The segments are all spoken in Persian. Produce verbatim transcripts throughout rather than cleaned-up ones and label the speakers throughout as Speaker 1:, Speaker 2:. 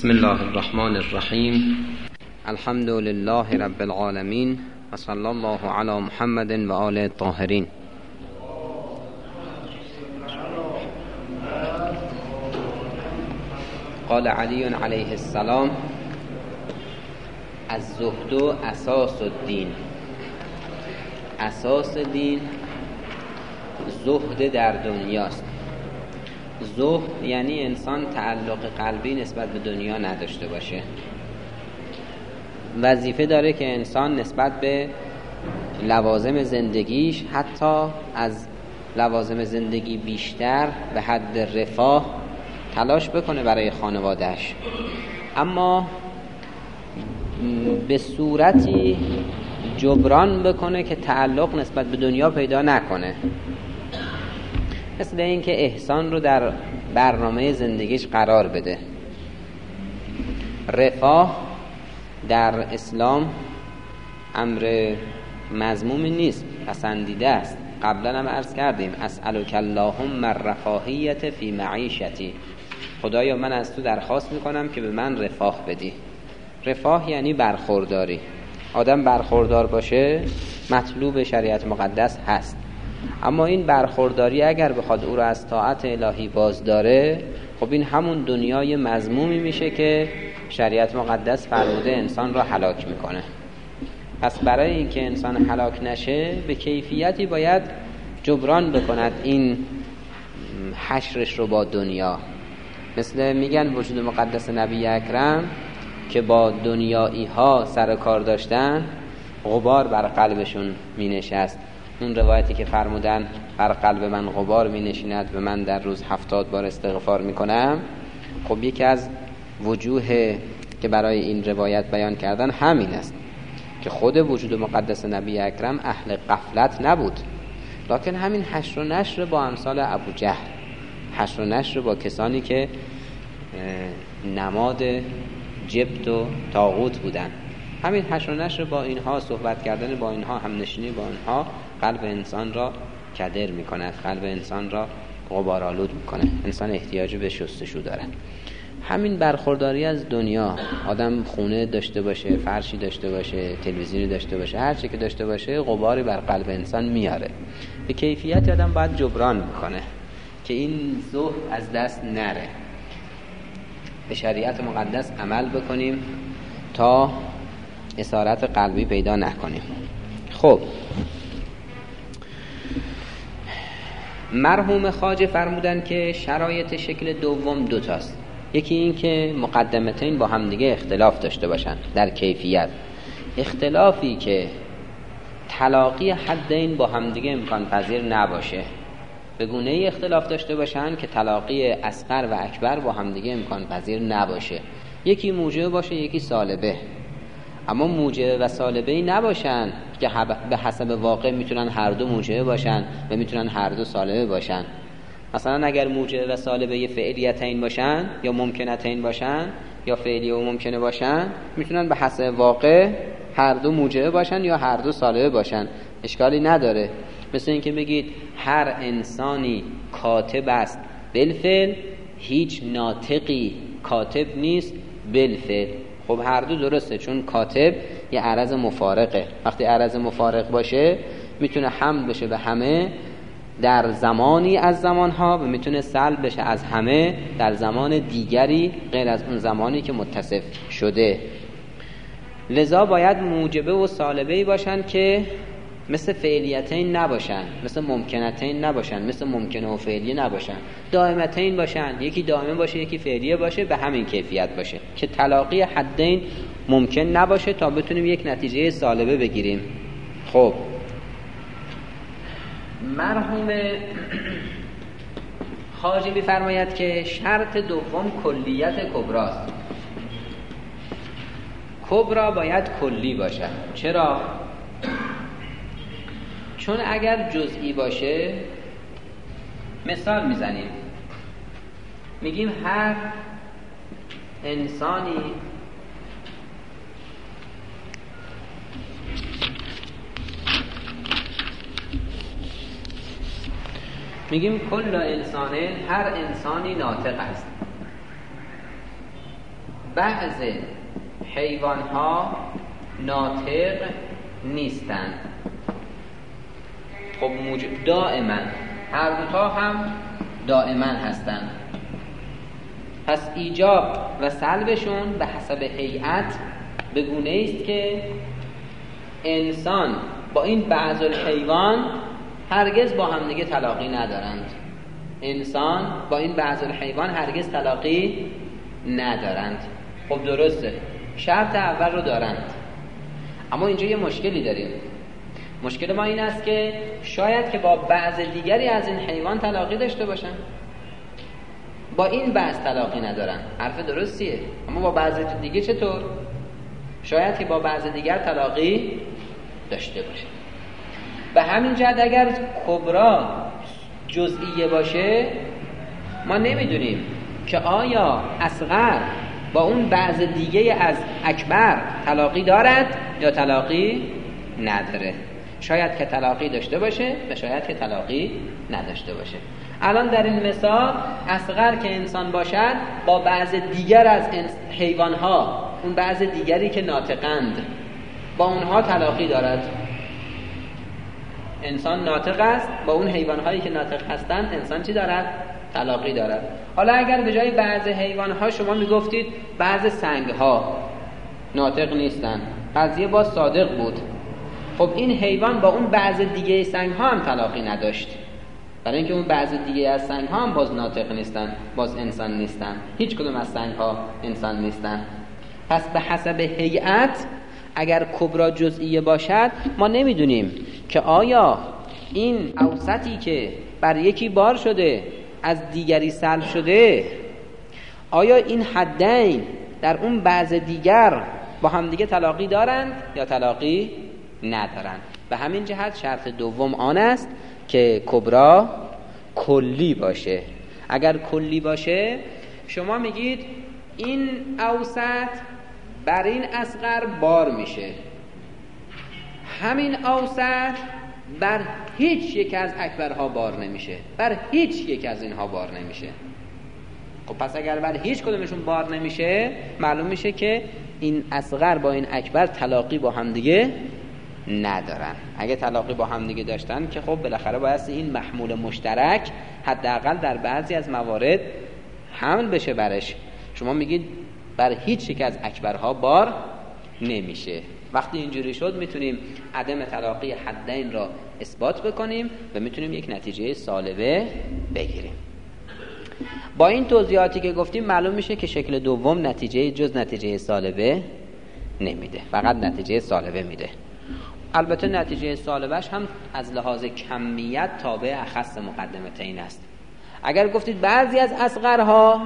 Speaker 1: بسم الله الرحمن الرحیم. الحمد لله رب العالمین و صلی الله علی محمد و آله الطاهرین. قال علی علیه السلام: الزهد اساس الدین. اساس دین زهد در دنیاست. زهد یعنی انسان تعلق قلبی نسبت به دنیا نداشته باشه. وظیفه داره که انسان نسبت به لوازم زندگیش حتی از لوازم زندگی بیشتر به حد رفاه تلاش بکنه برای خانوادهش، اما به صورتی جبران بکنه که تعلق نسبت به دنیا پیدا نکنه. مثل این که احسان رو در برنامه زندگیش قرار بده. رفاه در اسلام امر مذمومی نیست، پسندیده است. قبلا هم عرض کردیم: اسألک اللهم الرفاهیة فی معیشتی. خدایا من از تو درخواست میکنم که به من رفاه بدی. رفاه یعنی برخورداری. آدم برخوردار باشه مطلوب شریعت مقدس هست، اما این برخورداری اگر بخواد او را از طاعت الهی باز داره، خب این همون دنیای مذمومی میشه که شریعت مقدس فرموده انسان را هلاک میکنه. پس برای اینکه انسان هلاک نشه به کیفیتی باید جبران بکند این حشرش رو با دنیا. مثل میگن وجود مقدس نبی اکرم که با دنیایی ها سر کار داشتن، غبار بر قلبشون می نشست. اون روایتی که فرمودن بر قلب من غبار می نشیند و من در روز هفتاد بار استغفار می کنم، خب یکی از وجوه که برای این روایت بیان کردن همین است که خود وجود مقدس نبی اکرم اهل غفلت نبود، لکن همین حشر و نشر با امثال ابو جهل، حشر و نشر با کسانی که نماد جبت و طاغوت بودن، همین حشر و نشر با اینها، صحبت کردن با اینها، همنشینی با اینها قلب انسان را کدر میکنه، قلب انسان را غبارآلود میکنه. انسان احتیاج به شستشو داره. همین برخورداری از دنیا، آدم خونه داشته باشه، فرشی داشته باشه، تلویزیونی داشته باشه، هر چی که داشته باشه غباری بر قلب انسان میاره. به کیفیت آدم باید جبران میکنه که این زهد از دست نره. به شریعت مقدس عمل بکنیم تا اسارت قلبی پیدا نکنیم. خب مرحوم خواجه فرمودن که شرایط شکل دوم دوتاست. یکی این که مقدمتین با هم دیگه اختلاف داشته باشن در کیفیت، اختلافی که تلاقی حدین با هم دیگه امکان پذیر نباشه، به گونه ای اختلاف داشته باشن که تلاقی اصغر و اکبر با هم دیگه امکان پذیر نباشه. یکی موجب باشه یکی سالبه، اما موجب و سالبه‌ای نباشن که به حسب واقع میتونن هر دو موجب باشن و میتونن هر دو سالبه باشن. مثلا اگر موجب و سالبه فعلیتین باشن یا ممکنتین باشن یا فعلی و ممکنه باشن، میتونن به حسب واقع هر دو موجب باشن یا هر دو سالبه باشن، اشکالی نداره. مثل اینکه بگید هر انسانی کاتب است بالفعل، هیچ ناطقی کاتب نیست بالفعل. خب هر دو درسته، چون کاتب یه عرض مفارقه. وقتی عرض مفارق باشه میتونه حمل بشه به همه در زمانی از زمانها و میتونه سلب بشه از همه در زمان دیگری غیر از اون زمانی که متصف شده. لذا باید موجبه و سالبه‌ای باشن که مثل فعلیتین نباشن، مثل ممکنتین نباشن، مثل ممکنه و فعلیه نباشن، دائمتین باشن، یکی دائمه باشه یکی فعلیه باشه، به همین کیفیت باشه که تلاقی حدین ممکن نباشه تا بتونیم یک نتیجه سالبه بگیریم. خب مرحوم خواجه می‌فرماید که شرط دوم کلیت کبراست. کبرا باید کلی باشه. چرا؟ چون اگر جزئی باشه، مثال میزنیم میگیم هر انسانی میگیم کل انسانه، هر انسانی ناطق است. بعض حیوان ها ناطق نیستند. خب موجب دائما هر دوتا هم دائما هستند، پس ایجاب و سلبشون به حسب هیئت به گونه است که انسان با این بعض الحیوان هرگز با هم دیگه تلاقی ندارند. انسان با این بعض الحیوان هرگز تلاقی ندارند. خب درسته، شرط اول رو دارند، اما اینجا یه مشکلی داریم. مشکل ما این است که شاید که با بعض دیگری از این حیوان تلاقی داشته باشن، با این بعض تلاقی ندارن. حرف درستیه، اما با بعض دیگه چطور؟ شاید که با بعض دیگر تلاقی داشته باشه. به همین جهت اگر کبرا جزئیه باشه، ما نمیدونیم که آیا اصغر با اون بعض دیگه از اکبر تلاقی دارد یا تلاقی نداره. شاید که تلاقی داشته باشه و شاید که تلاقی نداشته باشه. الان در این مثال اصغر که انسان باشد با بعض دیگر از حیوانها، اون بعض دیگری که ناطقند، با اونها تلاقی دارد. انسان ناطق است، با اون حیوانهایی که ناطق هستند انسان چی دارد؟ تلاقی دارد. حالا اگر به جای بعض حیوانها شما میگفتید بعض سنگها ناطق نیستند، قضیه با صادق بود. خب این حیوان با اون بعض دیگه سنگها هم تلاقی نداشت، برای اینکه اون بعض دیگه از سنگها هم باز ناطق نیستن، باز انسان نیستن. هیچ کدوم از سنگها انسان نیستن. پس به حسب هیئت اگر کبرا جزئیه باشد، ما نمیدونیم که آیا این اوسطی که بر یکی بار شده از دیگری سلب شده، آیا این حدین در اون بعض دیگر با هم دیگه تلاقی دارند یا تلاقی ندارند. به همین جهت شرط دوم آن است که کبرا کلی باشه. اگر کلی باشه، شما میگید این اوسط بر این اصغر بار میشه، همین اوسط بر هیچ یک از اکبرها بار نمیشه، بر هیچ یک از اینها بار نمیشه. خب پس اگر بر هیچ کدومشون بار نمیشه، معلوم میشه که این اصغر با این اکبر تلاقی با هم دیگه ندارن. اگه تلاقی با هم دیگه داشتن که خب بالاخره باید این محمول مشترک حداقل در بعضی از موارد حمل بشه برش. شما میگید بر هیچ یک از اکبرها بار نمیشه. وقتی اینجوری شد میتونیم عدم تلاقی حدین را اثبات بکنیم و میتونیم یک نتیجه سالبه بگیریم. با این توضیحاتی که گفتیم معلوم میشه که شکل دوم نتیجه جز نتیجه سالبه نمیده، فقط نتیجه سالبه میده. البته نتیجه سالبش هم از لحاظ کمیت تابع اخص مقدمتین است. اگر گفتید بعضی از اصغرها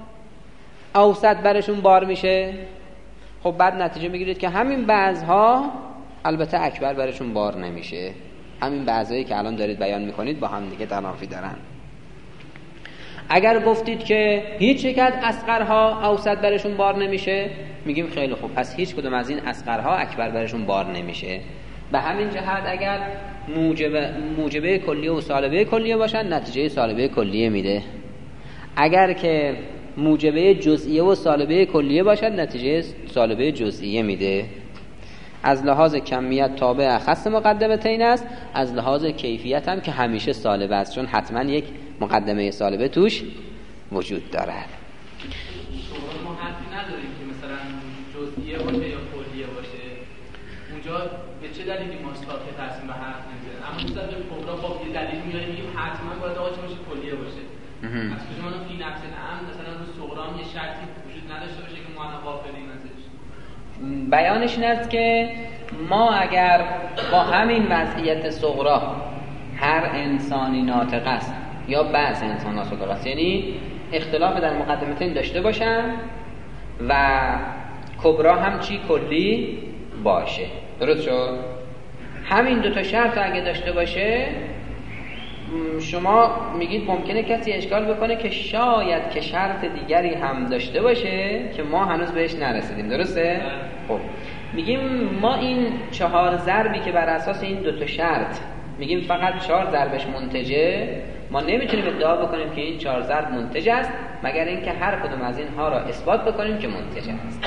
Speaker 1: اوسط برشون بار میشه، خب بعد نتیجه میگیرید که همین بعضها البته اکبر برشون بار نمیشه. همین بعضایی که الان دارید بیان میکنید با هم دیگه تنافی دارن. اگر گفتید که هیچ یک از اصغرها اوسط برشون بار نمیشه، میگیم خیلی خوب، پس هیچ کدوم از این اصغرها اکبر برشون بار نمیشه. به همین جهت اگر موجبه, موجبه کلیه و سالبه کلیه باشن، نتیجه سالبه کلیه میده. اگر که موجبه جزئیه و سالبه کلیه باشد، نتیجه سالبه جزئیه میده. از لحاظ کمیت تابع اخص مقدمتین است، از لحاظ کیفیت هم که همیشه سالبه است، چون حتما یک مقدمه سالبه توش وجود دارد.
Speaker 2: ما حرفی نداریم که مثلا جزئیه باشه یا کلیه باشه. اونجا به چه دلیلی ما که تصمیم به حرف نمیزنیم؟ اما مثلا به کبرا با یه دلیل میاریم میگیم حتما باید آقا چه باشه کلیه باشه. از کجا ما فی نفس الامر مثلا رو صغرام یه شرطی وجود نداشته باشه که ما الان غافلیم ازش؟
Speaker 1: بیانش این است که ما اگر با همین وضعیت صغرا هر انسانی ناطق است یا بعض انسان ناطق است، یعنی اختلاف در مقدمتین داشته باشن و کبرا هم چی کلی باشه، درست شد؟ همین دو تا شرط اگه داشته باشه، شما میگید ممکنه کسی اشکال بکنه که شاید که شرط دیگری هم داشته باشه که ما هنوز بهش نرسیدیم، درسته؟ خب میگیم ما این چهار ضربی که بر اساس این دو تا شرط میگیم فقط چهار ضربش منتجه، ما نمیتونیم ادعا بکنیم که این چهار ضرب منتج است مگر اینکه هر کدوم از اینها را اثبات بکنیم که منتج است.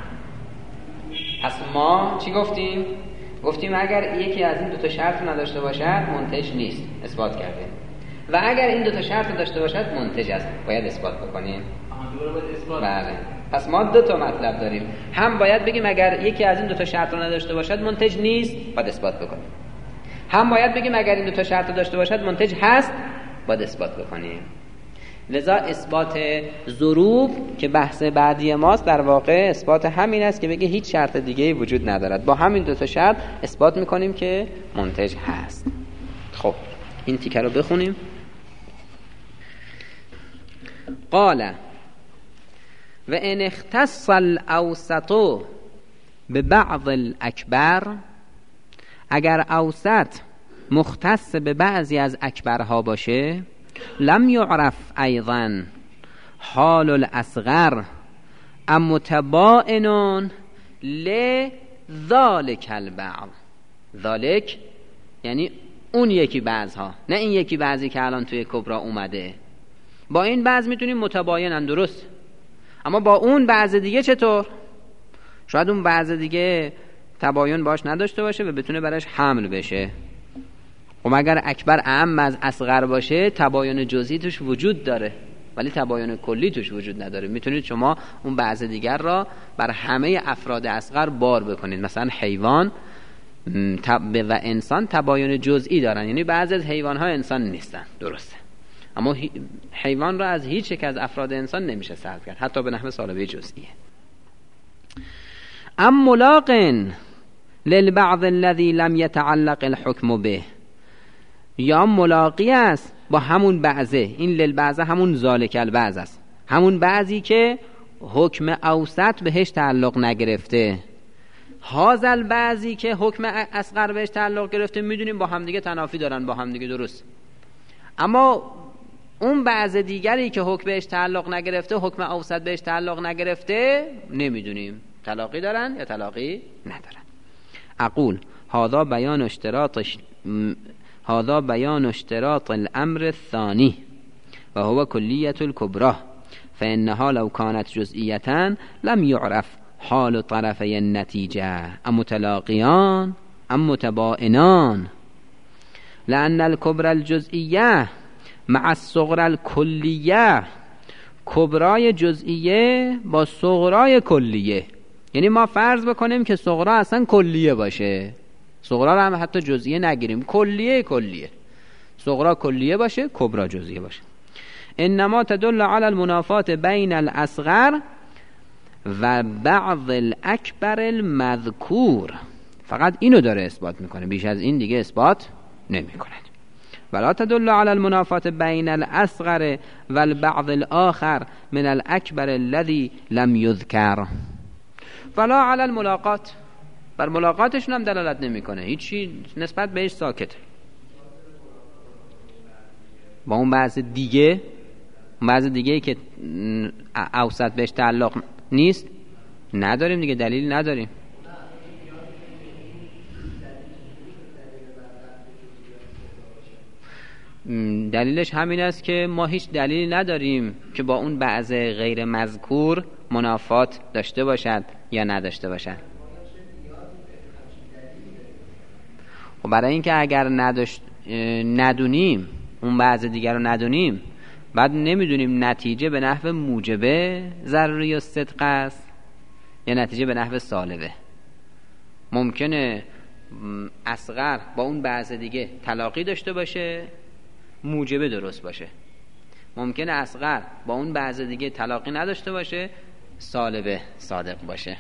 Speaker 1: پس ما چی گفتیم؟ گفتیم اگر یکی از این دو تا شرط نداشته باشد منتج نیست، اثبات کردیم. و اگر این دو تا شرط داشته باشد منتج است، باید اثبات بکنیم. بله. پس ما دو تا مطلب داریم، هم باید بگیم اگر یکی از این دو تا شرط رو نداشته باشد منتج نیست، باید اثبات بکنیم. هم باید بگیم اگر این دو تا شرط داشته باشد منتج هست، باید اثبات بکنیم. لذا اثبات ضروب که بحث بعدی ماست در واقع اثبات همین است که بگه هیچ شرط دیگه‌ای وجود ندارد، با همین دو تا شرط اثبات میکنیم که منتج هست. خب این تیکه رو بخونیم. قال و ان اختص الاوسط ببعض الاکبر، اگر اوسط مختص به بعضی از اکبرها باشه، لم یعرف ایضا حال الاصغر ام متباین لذالک البعض. ذالک یعنی اون یکی بعضها، نه این یکی بعضی که الان توی کبرا اومده. با این بعض میتونیم متباینن، درست، اما با اون بعض دیگه چطور؟ شاید اون بعض دیگه تباین باش نداشته باشه و بتونه برش حمل بشه. خب اگر اکبر اعم از اصغر باشه تباین جزئی توش وجود داره ولی تباین کلی توش وجود نداره. میتونید شما اون بعض دیگر را بر همه افراد اصغر بار بکنید. مثلا حیوان و انسان تباین جزئی دارن، یعنی بعضی از حیوان‌ها انسان نیستن، درسته، اما حیوان را از هیچ یک از افراد انسان نمیشه سلب کرد، حتی به نحو سالبه جزئیه. ام ملاق للبعض الذي لم يتعلق الحكم به، یا ملاقی است با همون بعضه. این للبعضه همون ذالک البعض است، همون بعضی که حکم اوسط بهش تعلق نگرفته. هازل بعضی که حکم اصغر بهش تعلق گرفته، میدونیم با همدیگه تنافی دارن، با همدیگه درست. اما اون بعض دیگری که حکم بهش تعلق نگرفته، حکم اوسط بهش تعلق نگرفته، نمیدونیم تلاقی دارن یا تلاقی ندارن. اقول هذا بیان اشتراطش هذا بیان اشتراط الامر الثاني وهو كلية الكبرى فإنها لو كانت جزئية لم يعرف حال طرفي النتيجة ام متلاقيان ام متباینان، لأن الكبرى الجزئية مع الصغرى الكلية، کبرای جزئیه با صغرای کلیه. یعنی ما فرض بکنیم که صغرا اصلا کلیه باشه، صغرا رو هم حتی جزئیه نگیریم، کلیه کلیه، صغرا کلیه باشه، کبرا جزئیه باشه. انما تدل على المنافات بین الاصغر و بعض الاکبر المذکور، فقط اینو داره اثبات میکنه، بیش از این دیگه اثبات نمیکنه. ولا تدل على المنافات بين الاصغر والبعض الاخر من الاكبر الذي لم يذكر، ولا على الملاقات، بر ملاقاتشون هم دلالت نمیکنه، هیچی نسبت بهش ساکته. با اون بعض دیگه، بعض دیگه که اوسط بهش تعلق نیست نداریم دیگه، دلیل نداریم. دلیلش همین است که ما هیچ دلیلی نداریم که با اون بعض غیر مذکور منافات داشته باشد یا نداشته باشد. خب برای اینکه اگر نداشت ندونیم، اون بعض دیگر رو ندونیم، بعد نمیدونیم نتیجه به نحو موجبه ضروری و صدق است یا نتیجه به نحو سالبه. ممکنه اصغر با اون بعض دیگه تلاقی داشته باشه، موجبه درست باشه. ممکنه اصغر با اون بعض دیگه تلاقی نداشته باشه، سالبه صادق باشه.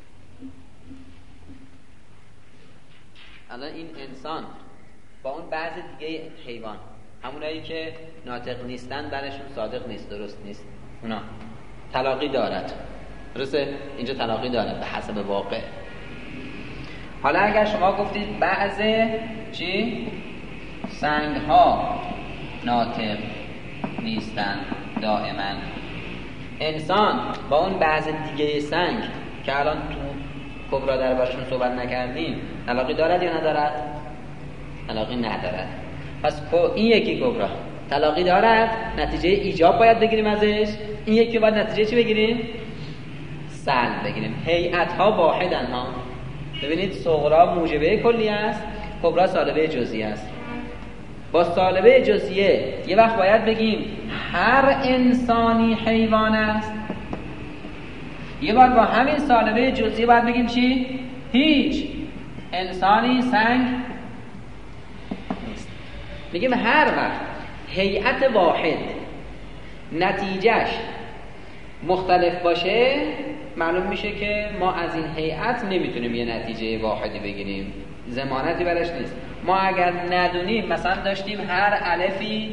Speaker 1: الان این انسان با اون بعض دیگه حیوان، همونایی که ناطق نیستن برشون صادق نیست، درست نیست، اونا تلاقی دارد، درسته؟ اینجا تلاقی دارد به حسب واقع. حالا اگر شما گفتید بعض چی؟ سنگ ها ناطق نیستن دائما، انسان با اون بعض دیگه سنگ که الان تو کبرا دربارشون صحبت نکردیم علاقه دارد یا ندارد؟ علاقه ندارد. پس این یکی کبرا تلاقی دارد، نتیجه ایجاب باید بگیریم ازش. این یکی باید نتیجه چی بگیریم؟ سلب بگیریم. هیئت ها واحدن ها. ببینید صغرا موجبه کلی است، کبرا سالبه جزئیه است. با سالبه جزئیه یه وقت باید بگیم هر انسانی حیوان است، یه بار با همین سالبه جزئیه باید بگیم چی؟ هیچ انسانی سنگ نیست. میگیم هر وقت هیئت واحد نتیجهش مختلف باشه، معلوم میشه که ما از این هیئت نمیتونیم یه نتیجه واحدی بگیریم، ضمانتی برش نیست. ما اگر ندونیم، مثلا داشتیم هر الفی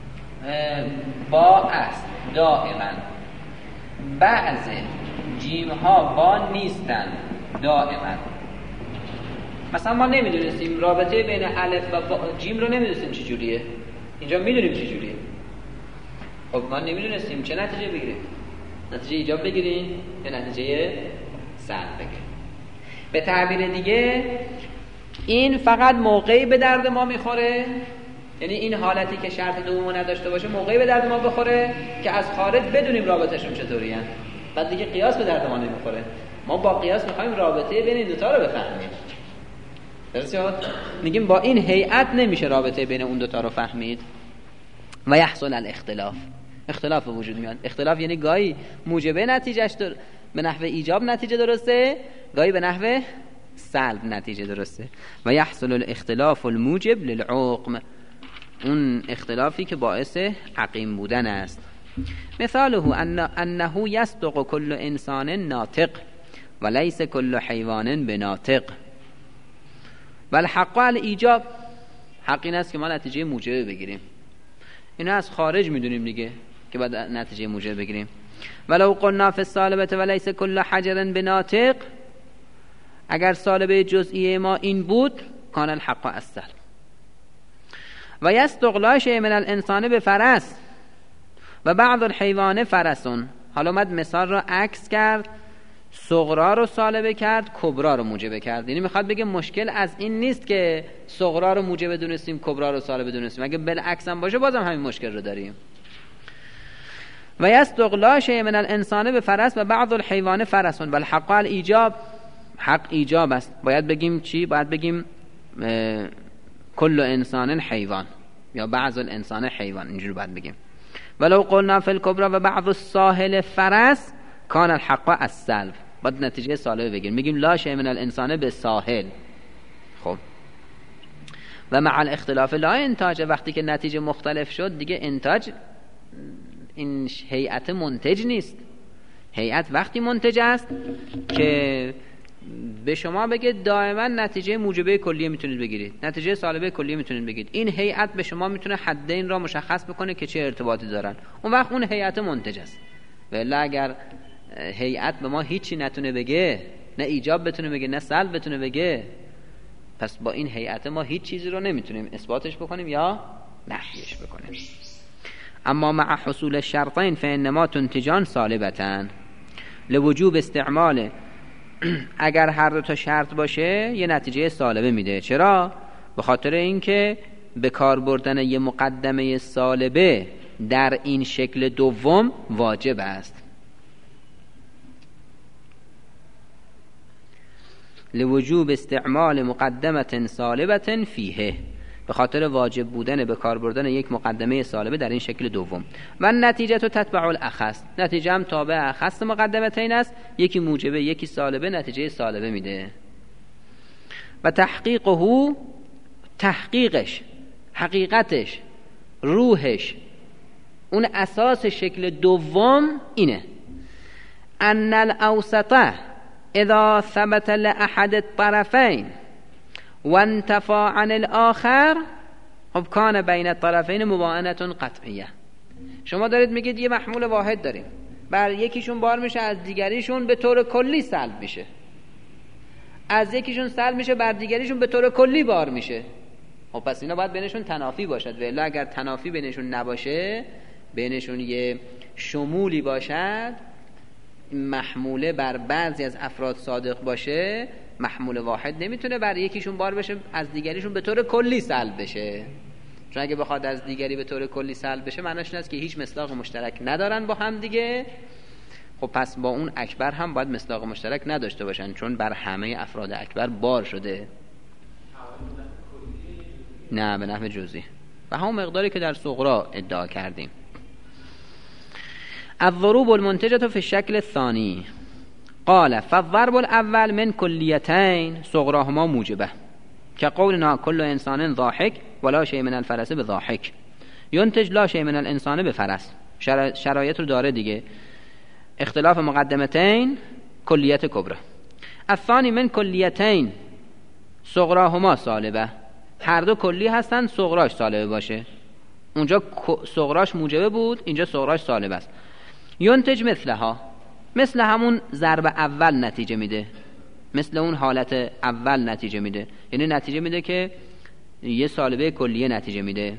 Speaker 1: با است دائما، بعض جیم ها با نیستن دائما، مثلا ما نمیدونستیم رابطه بین الف و با جیم رو نمیدونستیم چه جوریه، اینجا میدونیم چه جوریه. خب ما نمیدونستیم چه نتیجه بگیریم، نتیجه ایجاب بگیریم یا نتیجه سلب بگیریم. به تعبیر دیگه این فقط موقعی به درد ما میخوره، یعنی این حالتی که شرط دومو نداشته باشه موقعی به درد ما بخوره که از خارج بدونیم رابطهشون چطوریه، بعد دیگه قیاس به درد ما نمیخوره. ما با قیاس میخوایم رابطه بین این دوتا رو بفهمیم. درسته؟ میگیم با این هیئت نمیشه رابطه بین اون دوتا رو فهمید. و یحصل الاختلاف، اختلاف به وجود میاد. اختلاف یعنی گاهی موجبه نتیجهش در... به نحو ایجاب نتیجه درسته، گاهی به نحو سلب نتیجه درسته. و یحصل الاختلاف الموجب للعقم، اون اختلافی که باعث عقیم بودن است. مثاله ان انه یصدق کل انسان ناطق وليس کل حیوان بناطق والحق الایجاب. حق این است که ما نتیجه موجبه بگیریم. اینو از خارج میدونیم دیگه که بعد نتیجه موجبه بگیریم. ولو قلنا فی السالبه وليس کل حجر بناطق، اگر سالبه جزئیه ما این بود کان الحق السلب. و یستغلا شیء من الانسان بفرس و بعض الحیوان فرسون. حالا اومد مثال را عکس کرد، صغرا رو سالبه کرد، کبرا رو موجبه کرد. یعنی میخواد بگه مشکل از این نیست که صغرا رو موجبه دونستیم کبرا رو سالبه دونستیم، اگه بالعکس هم باشه بازم همین مشکل رو داریم. و یستغلا شیء من الانسان بفرس و بعض الحیوان فرسون والحق الایجاب. حق ایجاب است. باید بگیم چی؟ باید بگیم کل انسان حیوان یا بعض الانسان حیوان، اینجوری باید بگیم. ولو قلنا فی الکبرى و بعض الساحل فرس کان الحق السلب. باید نتیجه سالبه بگیم، میگیم لا شیء من الانسان به ساحل. خب و مع الاختلاف لا انتاج، وقتی که نتیجه مختلف شد دیگه انتاج این هیئت منتج نیست. هیئت وقتی منتج است که به شما بگه دائما نتیجه موجبه کلیه میتونید بگیرید، نتیجه سالبه کلیه میتونید بگیرید. این هیئت به شما میتونه حدین را مشخص بکنه که چه ارتباطی دارن، اون وقت اون هیئت منتج است. ولی اگر هیئت به ما هیچی نتونه بگه، نه ایجاب بتونه بگه نه سلب بتونه بگه، پس با این هیئت ما هیچ چیزی رو نمیتونیم اثباتش بکنیم یا نفیش بکنیم. اما مع حصول الشرطین فانما تنتجان سالبتان لوجوب استعمال. اگر هر دو تا شرط باشه یه نتیجه سالبه میده. چرا؟ به خاطر اینکه به کار بردن یه مقدمه سالبه در این شکل دوم واجب است. لوجوب استعمال مقدمه سالبه فیه، به خاطر واجب بودن به کار بردن یک مقدمه سالبه در این شکل دوم. و نتیجه تو تتبع الاخص، نتیجه هم تابع اخص مقدمتین است، یکی موجبه یکی سالبه نتیجه سالبه میده. و تحقیقه، تحقیقش، حقیقتش، روحش، اون اساس شکل دوم اینه: ان الاوسطه اذا ثبت لاحد الطرفین و انتفى عن الاخر خب کان بین الطرفین مباینه قطعیه. شما دارید میگید یه محمول واحد داریم، بر یکیشون بار میشه از دیگریشون به طور کلی سلب میشه، از یکیشون سلب میشه بر دیگریشون به طور کلی بار میشه. خب پس اینا باید بینشون تنافی باشد، ولی اگر تنافی بینشون نباشه، بینشون یه شمولی باشد، محموله بر بعضی از افراد صادق باشه، محمول واحد نمیتونه بر یکیشون بار بشه از دیگریشون به طور کلی سلب بشه. چون اگه بخواد از دیگری به طور کلی سلب بشه معناش این است که هیچ مصداق مشترک ندارن با هم دیگه. خب پس با اون اکبر هم باید مصداق مشترک نداشته باشن، چون بر همه افراد اکبر بار شده. نه، به نحو جزئی و همون مقداری که در صغرا ادعا کردیم. الضروب المنتجة في الشكل الثاني قال فالضرب الاول من كليتين صغراهما موجبه كقولنا كل انسان ضاحك ولا شيء من الفرس بضاحك ينتج لا شيء من الانسان بفرس. شرایط رو داره دیگه. اختلاف مقدمتين کلیت کبرى. الثاني من كليتين صغراهما سالبه، هر دو کلی هستن، صغراش سالبه باشه. اونجا صغراش موجبه بود، اینجا صغراش سالبه است. ینتج مثلها، مثل همون ضرب اول نتیجه میده، مثل اون حالت اول نتیجه میده، یعنی نتیجه میده که یه سالبه کلیه نتیجه میده.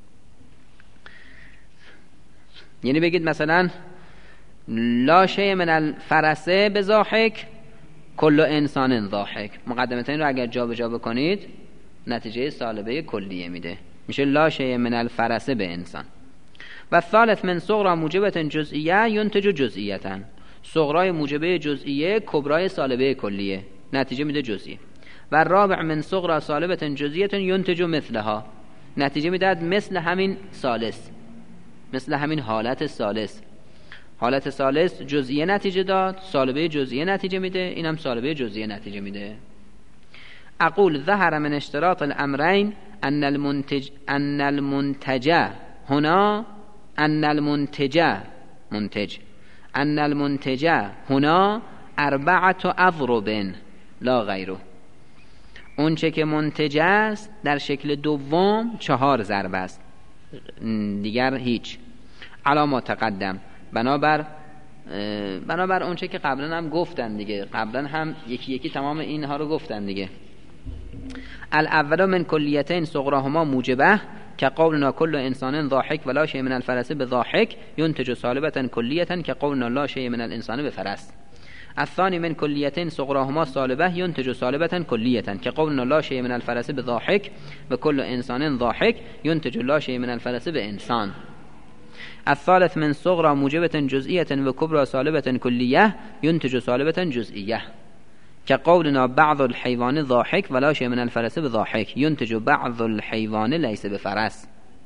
Speaker 1: یعنی بگید مثلا لا شیء من الفرس بضاحک کل انسان ضاحک، مقدمتین رو اگر جا به جا بکنید نتیجه سالبه کلیه میده، میشه لا شیء من الفرس به انسان. و ثالث من صغرا موجبت جزئیه ینتج جزئیتا، صغرای موجبه جزئیه کبرای سالبه کلیه نتیجه میده جزئیه. و رابع من صغرا سالبت جزئیه ینتج مثلها، نتیجه میداد مثل همین ثالث، مثل همین حالت ثالث. حالت ثالث جزئیه نتیجه داد، سالبه جزئیه نتیجه میده، اینم سالبه جزئیه نتیجه میده. اقول ظهر من اشتراط الامرين ان المنتج ان المنتج هنا ان المنتج منتج ان المنتج هنا اربعه اضرب لا غیره. اون چه که منتج است در شکل دوم چهار ضرب است، دیگر هیچ. علاما تقدم، بنابر بنابر اون چه که قبلا هم گفتن دیگه، قبلا هم یکی یکی تمام اینها رو گفتن دیگه. الاول من کلیتین صغراهما موجبه كقولنا كل انسان ضاحك ولا شيء من الفرس بضاحك ينتج سالبة كلية كقولنا لا شيء من الانسان بفرس. الثاني من كليتين صغراهما سالبة ينتج سالبة كلية كقولنا لا شيء من الفرس بضاحك وكل انسان ضاحك ينتج لا شيء من الفرس بانسان. الثالث من صغرى موجبة جزئية وكبرى سالبة كلية ينتج سالبة جزئية كقولنا بعض الحيوان ضاحك ولا شيء من الفرس بضاحك ينتج بعض الحيوان ليس بفرس.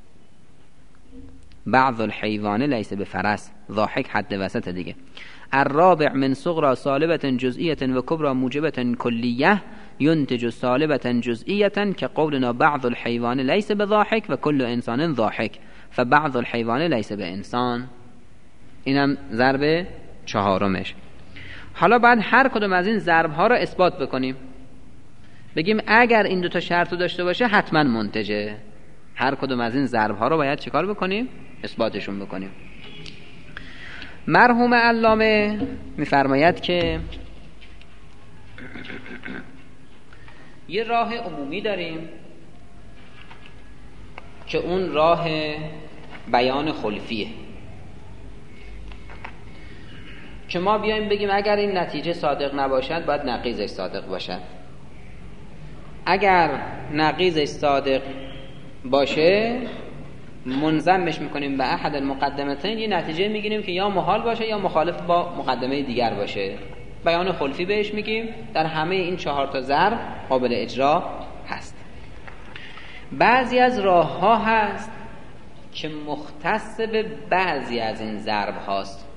Speaker 1: بعض الحيوان ليس بفرس، ضاحك حد وسط دیگه. الرابع من صغرى سالبة جزئية وكبرى موجبة كلية ينتج سالبة جزئية كقولنا بعض الحيوان ليس بضاحك وكل انسان ضاحك فبعض الحيوان ليس بانسان. اینم ضرب چهارمش. حالا بعد هر کدوم از این ضرب ها را اثبات بکنیم، بگیم اگر این دو تا شرط رو داشته باشه حتما منتجه. هر کدوم از این ضرب ها رو باید چیکار بکنیم؟ اثباتشون بکنیم. مرحوم علامه میفرماید که یه راه عمومی داریم که اون راه بیان خلفیه، که ما بیایم بگیم اگر این نتیجه صادق نباشد باید نقیضش صادق باشد. اگر نقیضش صادق باشه منضمش میکنیم به احد المقدمتین، یه نتیجه میگیریم که یا محال باشه یا مخالف با مقدمه دیگر باشه. بیان خلفی بهش میگیم. در همه این چهار تا ضرب قابل اجرا هست. بعضی از راه ها هست که مختص به بعضی از این ضرب هاست،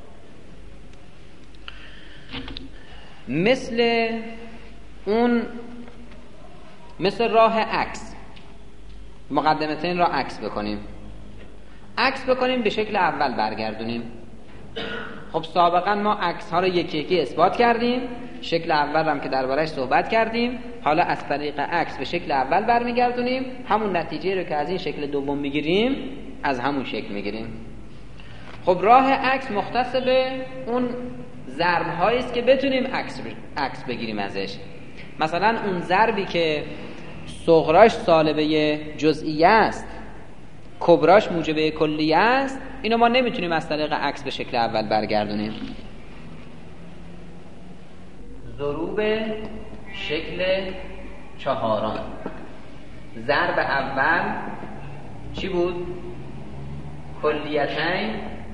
Speaker 1: مثل اون مثل راه عکس. مقدمتین را عکس بکنیم، عکس بکنیم به شکل اول برگردونیم. خب سابقا ما عکس ها رو یکی یکی اثبات کردیم، شکل اول هم که دربارش صحبت کردیم، حالا از طریق عکس به شکل اول برمیگردونیم، همون نتیجه رو که از این شکل دوم میگیریم از همون شکل میگیریم. خب راه عکس مختص به اون ضرب هایی است که بتونیم عکس عکس بگیریم ازش. مثلا اون ضربی که صغراش سالبه جزئیه است، کبراش موجبه کلیه است، اینو ما نمیتونیم از طریق عکس به شکل اول برگردونیم. ضروب شکل چهارم. ضرب اول چی بود؟ کلیتین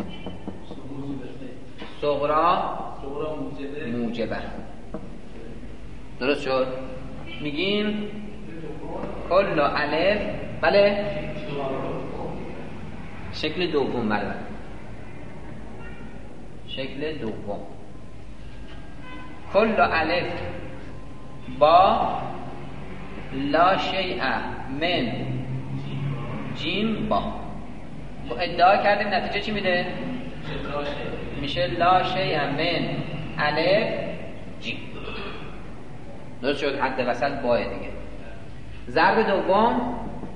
Speaker 1: صغرا موجبه. درست شد؟ میگیم کل الف، بله شکل دوم، بله شکل دوم، کل الف با لا شیء من جیم با. ادعا کردیم نتیجه چی میده؟ میشه لا شیء من الف جیم. درست شد؟ حد وسط باه دیگه. ضرب دوم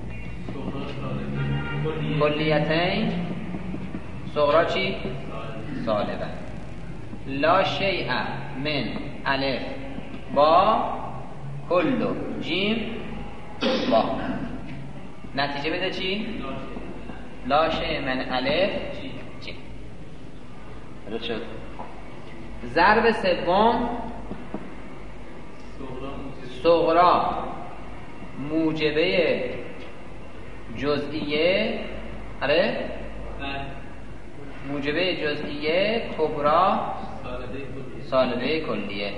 Speaker 1: کلیتین صغرا چی؟ سالبه. لا شیء من الف با کل جیم با. نتیجه بده چی؟ لا شیء من الف جیم. درست شد؟ ضرب سوم صغرا موجبه جزئیه، آره موجبه جزئیه، کبرا سالبه کلیه.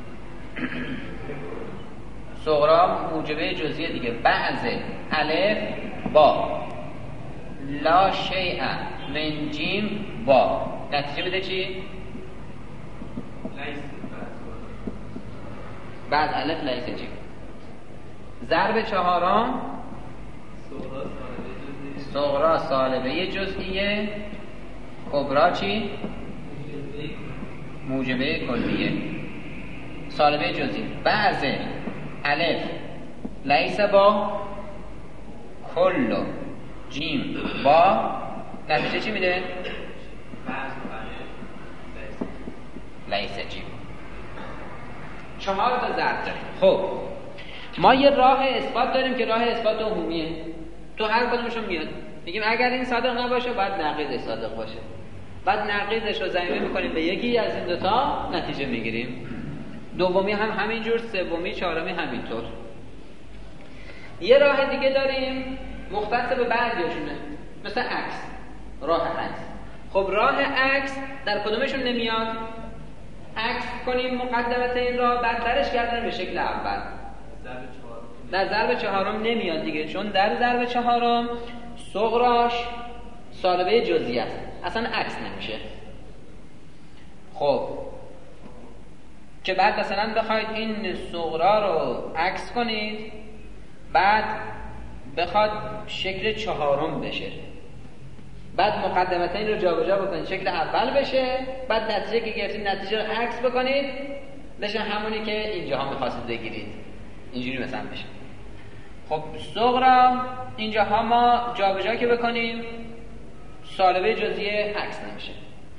Speaker 1: صغرا موجبه جزئیه دیگه، بعض الف با لا شیء من جیم با. نتیجه بده چی؟ بعد الف لیس جیم. ضرب چهارم صغرا سالبه جزئیه، کبرا چی؟ موجبه کلیه. سالبه جزئی بعض الف لیس با کل جیم با. نتیجه چی میده؟ لیس جیم. چهار تا ضرب داریم. خب ما یه راه اثبات داریم که راه اثبات عمومیه، تو هر کدومشون میاد. میگیم اگر این صادق نباشه باید نقیضش صادق باشه، بعد نقیضش رو ضمیمه میکنیم به یکی از این دوتا، نتیجه میگیریم. دومی هم همینجور، سومی چهارمی همینطور. یه راه دیگه داریم مختص به بعضیاشونه، مثل عکس، راه عکس. خب راه عکس در کدومشون نمیاد؟ عکس کنیم مقدمت این راه، بعد درش گردن به شکل اول. در ضرب چهارم نمیاد دیگه، چون در ضرب چهارم صغراش سالبه جزئی است، اصلا عکس نمیشه. خب که بعد مثلا بخواید این صغرا رو عکس کنید، بعد بخواد شکل چهارم بشه، بعد مقدمتین رو جابجا بکنید شکل اول بشه، بعد نتیجه که گرفتید نتیجه رو عکس بکنید بشه همونی که اینجاها می‌خواستید بگیرید، اینجوری مثلا بشه. خب صغرا اینجاها ما جابجا که بکنیم سالبه جزئی عکس نمیشه.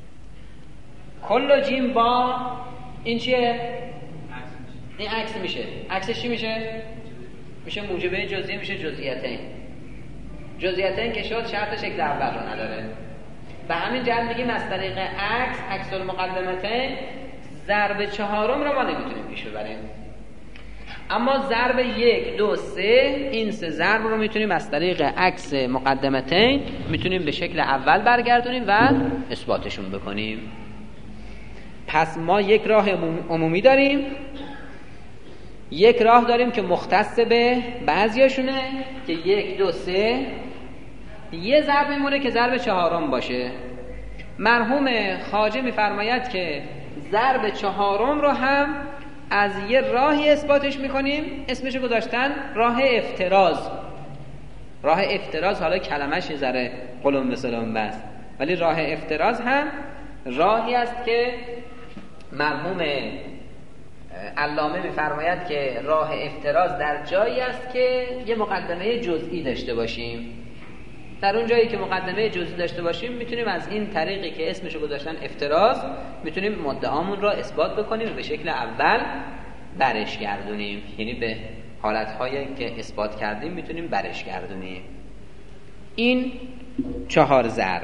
Speaker 1: کل جیم با این چیه؟ این عکس میشه. عکسش چی میشه؟ میشه موجبه جزئی، میشه جزئیتین. جزئیتین که شد شرط شکل اول رو نداره. به همین جهت میگیم از طریق عکس، عکس المقدمتین، ضرب چهارم رو ما نمیتونیم پیش ببریم. اما ضرب یک، دو، سه، این سه ضرب رو میتونیم از طریق عکس مقدمتین میتونیم به شکل اول برگردونیم و اثباتشون بکنیم. پس ما یک راه عمومی داریم، یک راه داریم که مختص به بعضیاشونه که یک، دو، سه. یه ضرب میمونه که ضرب چهارم باشه. مرحوم خواجه میفرماید که ضرب چهارم رو هم از یه راهی اثباتش میکنیم، اسمش رو گذاشتن راه افتراض. راه افتراض حالا کلمش یه ذره قلم به سلام بست، ولی راه افتراض هم راهی است که مرحوم علامه میفرماید که راه افتراض در جایی است که یه مقدمه جزئی داشته باشیم. در اون جایی که مقدمه جزئی داشته باشیم میتونیم از این طریقی که اسمشو گذاشتن افتراض میتونیم مدعامون را اثبات بکنیم و به شکل اول برش گردونیم، یعنی به حالتهایی که اثبات کردیم میتونیم برش گردونیم. این چهار ضرب.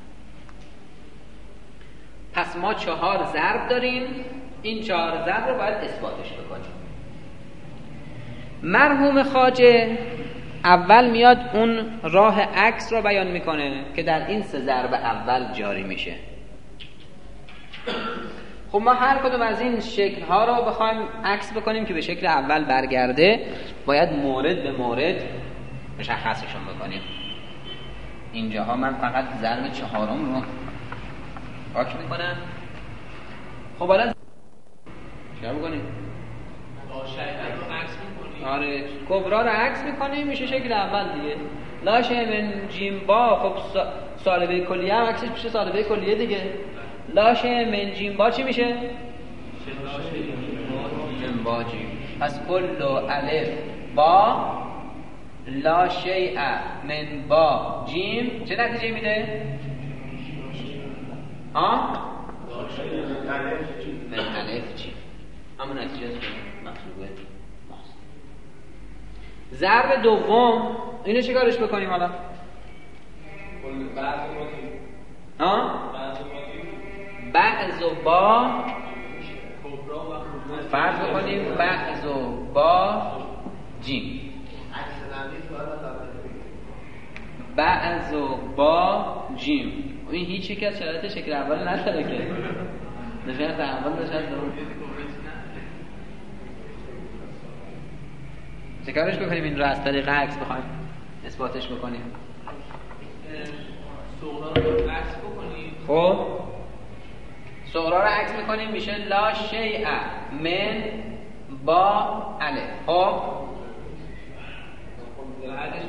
Speaker 1: پس ما چهار ضرب داریم، این چهار ضرب رو باید اثباتش بکنیم. مرحوم خواجه اول میاد اون راه عکس رو بیان میکنه که در این سه ضرب اول جاری میشه. خب ما هر کدوم از این شکل ها رو بخوایم عکس بکنیم که به شکل اول برگرده، باید مورد به مورد مشخصشون بکنیم. اینجاها من فقط ضرب چهارم رو پاک میکنم. خب حالا چیکار میکنیم؟ آره کبرا رو عکس میکنیم، میشه شکل اول دیگه. لاشه من جیم با، خب سالبه کلیه هم عکسش میشه سالبه کلیه دیگه. لاشه من جیم با چی میشه؟ جیم با جیم. پس کل الف با لا شیء من با جیم چه نتیجه میده؟ ها؟ من الف جیم همون نتیجه مطلوبه. ضرب دوم اینو چه کارش بکنیم حالا؟ ها؟ بعض و با فرض بکنیم بعض و با جیم، بعض و با جیم. این هیچ یک از شرایط شکل اول نداره که نشاید اول نشاید دوم. چه کارش بکنیم این رو از طریق عکس بخوایم اثباتش بکنیم؟
Speaker 2: صغرا رو عکس بکنیم.
Speaker 1: خب صغرا رو عکس میکنیم میشه لا شیء من با الف. خب
Speaker 2: بعدش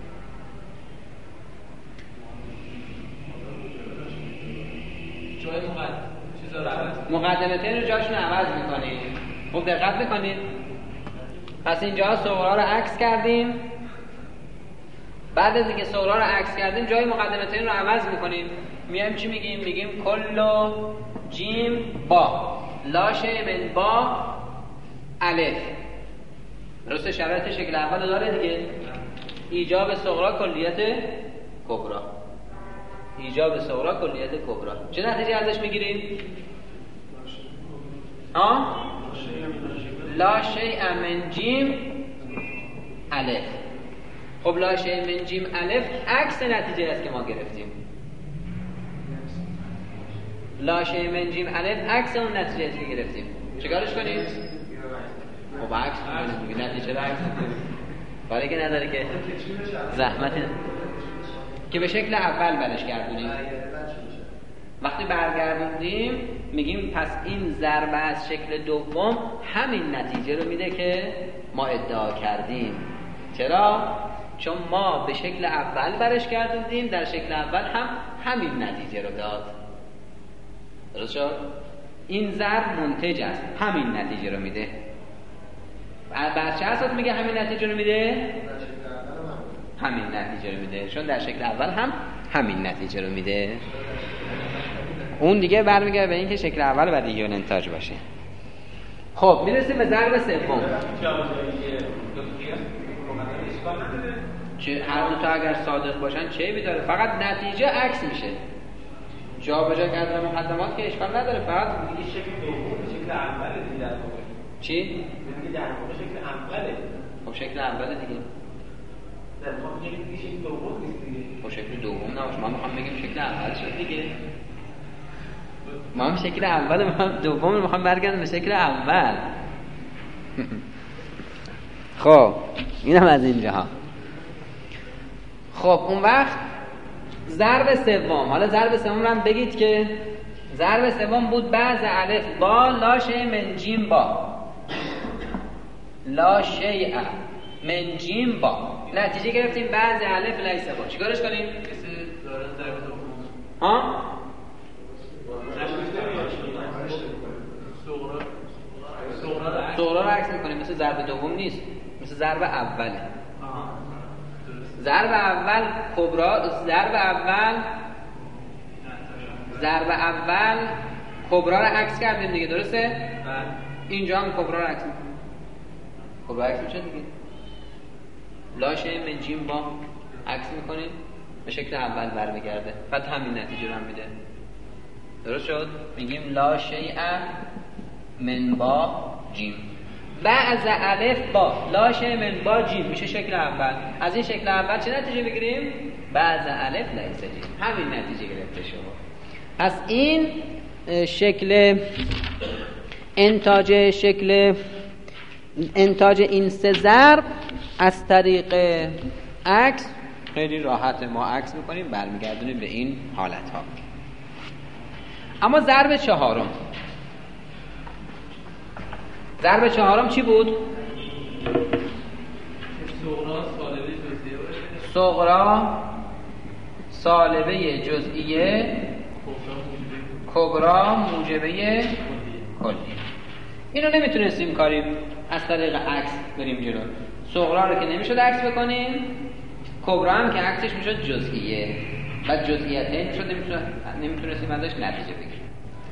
Speaker 2: جای مقدمه چیزا رو عوض
Speaker 1: مقدمتین رو جاشون عوض میکنیم. خب دقت بکنید، پس اینجا صغرا رو عکس کردیم، بعد از اینکه صغرا رو عکس کردیم جای مقدمتین رو عوض میکنیم. میایم چی میگیم؟ میگیم کلو جیم با لاشه من با الف. درسته؟ شرایط شکل اول داره دیگه. ایجاب صغرا کلیت کبرا، ایجاب صغرا کلیت کبرا. چه نتیجه ازش میگیریم؟ ها؟ لا شیء من جیم الف. خب لا شیء من جیم الف عکس نتیجه است که ما گرفتیم. لا شیء من جیم الف عکس اون نتیجه است که گرفتیم. چیکارش کنیم؟ خب عکس کنیم، نتیجه رو عکس کنیم. کاری که نداره که زحمت که به شکل اول برش گردونیم. وقتی برگردوندیم میگیم پس این ضربه از شکل دوم همین نتیجه رو میده که ما ادعا کردیم. چرا؟ چون ما به شکل اول برش گردوندیم، در شکل اول هم همین نتیجه رو داد. درست شد؟ این ضرب منتج است، همین نتیجه رو میده. بر چه اساس میگه همین نتیجه رو میده؟ همین نتیجه رو میده چون در شکل اول هم همین نتیجه رو میده. اون دیگه برمیگرده به این که شکل اول بدیهی الانتاج باشه. خب میرسیم به ضرب سوم. چه هر دو تا اگر صادق باشن چه میذاره؟ فقط نتیجه عکس میشه. جا به جا کردن مقدمات که اشکال نداره، فقط
Speaker 3: میگه شکل دوم شکل اول دیگه در واقع.
Speaker 1: چی؟
Speaker 3: میگه در واقع شکل اوله.
Speaker 1: خب شکل اول دیگه.
Speaker 3: در واقع میگه شکل دوم نیست دیگه.
Speaker 1: خب شکل دوم نه، ما میخوام بگیم شکل اول شد دیگه. ما هم شکل اول، ما هم دوم رو میخوام برگردیم به شکل اول. خب اینم از اینجاها. خب اون وقت ضرب سوم، حالا ضرب سوم رو هم بگید که ضرب سوم بود بعض الف با لا شیء من جیم با لا شیء من جیم با. نتیجه گرفتیم بعض الف لیس با. چیکارش کنیم؟ ها؟ صغرا رو عکس میکنیم، مثل ضرب دوم نیست، مثل ضرب اوله. ضرب اول کبرا، ضرب اول ضرب اول کبرا رو عکس کردیم دیگه، درسته؟ اینجا هم کبرا رو عکس میکنیم. کبرا عکس میشه دیگه. لا شیء من جیم با عکس میکنیم به شکل اول برمیگرده، بعد همین نتیجه رو هم میده. درست شد؟ میگیم لا شیء من با جیم. بعض الف با لا شیء من با جیم میشه شکل اول. از این شکل اول چه نتیجه بگیریم؟ بعض الف لیس جیم. همین نتیجه گرفته شما. از این شکل انتاج شکل انتاج این سه ضرب از طریق عکس خیلی راحت ما عکس میکنیم برمیگردونیم به این حالت ها. اما ضرب چهارم ضرب چهارم چی بود؟ صغرا سالبه جزئیه کبرا موجبه کلی. اینو نمیتونستیم کاریم از طریق عکس بریم جلو. صغرا رو که نمیشد عکس بکنیم، کبرا هم که عکسش میشد جزئیه و جزئیتین میشد نمیتونستیم ازش نتیجه بگیریم.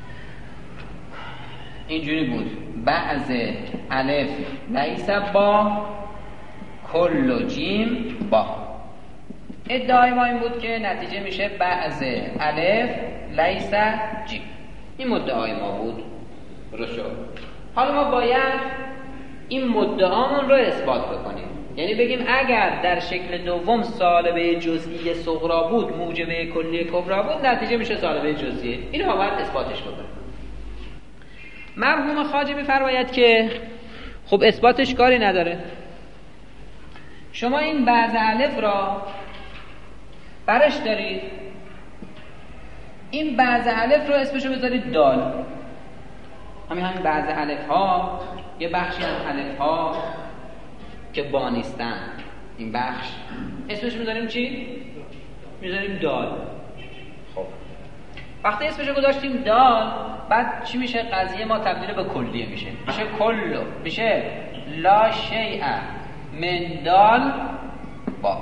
Speaker 1: اینجوری بود بعض الف لیس با کل و جیم با. ادعای ما این بود که نتیجه میشه بعض الف لیس جیم. این مدعای ما بود. درست شد. حالا ما باید این مدعامون رو اثبات بکنیم. یعنی بگیم اگر در شکل دوم سالبه جزئی صغرا بود موجبه کلی کبرا بود نتیجه میشه سالبه جزئی. اینو باید اثباتش بکنیم. مرحوم خواجه می‌فرماید که خب اثباتش کاری نداره. شما این بعض الف را برش دارید، این بعض الف رو اسمشو بذارید دال. همین همین بعض الف ها یه بخشی از الف ها که با نیستن، این بخش اسمش میذاریم چی؟ میذاریم دال. خب وقتی اسمشو گذاشتیم دال، بعد چی میشه؟ قضیه ما تبدیل به کلیه میشه. میشه کلو، میشه لا شیء من دال با.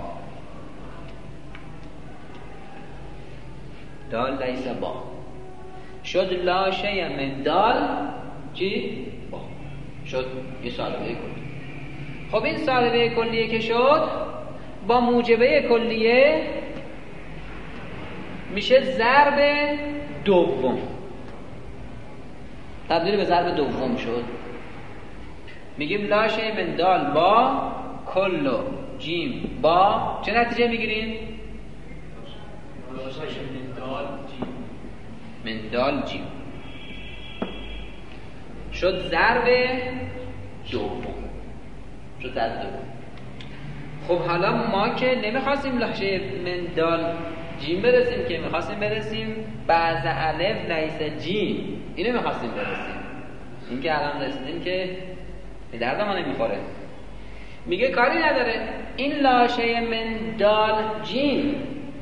Speaker 1: دال لیس با شد لا شیء من دال چی؟ با شد یه سالبه کلی. خب این سالبه کلیه که شد با موجبه کلیه میشه ضرب دوم، تبدیل به ضرب دوم شد. میگیم لا شیء من دال با کل و جیم با چه نتیجه میگیریم؟ لا شیء من دال جیم من دال جیم شد ضرب دوم شد ضرب دوم. خب حالا ما که نمیخواستیم لا شیء من دال جیم برسیم، که میخواستیم برسیم بعض الف لیس جیم. اینو میخواستیم برسیم. این که الان رسیدیم که به درد ما نمیخوره. میگه کاری نداره. این لا شیء من دال جیم،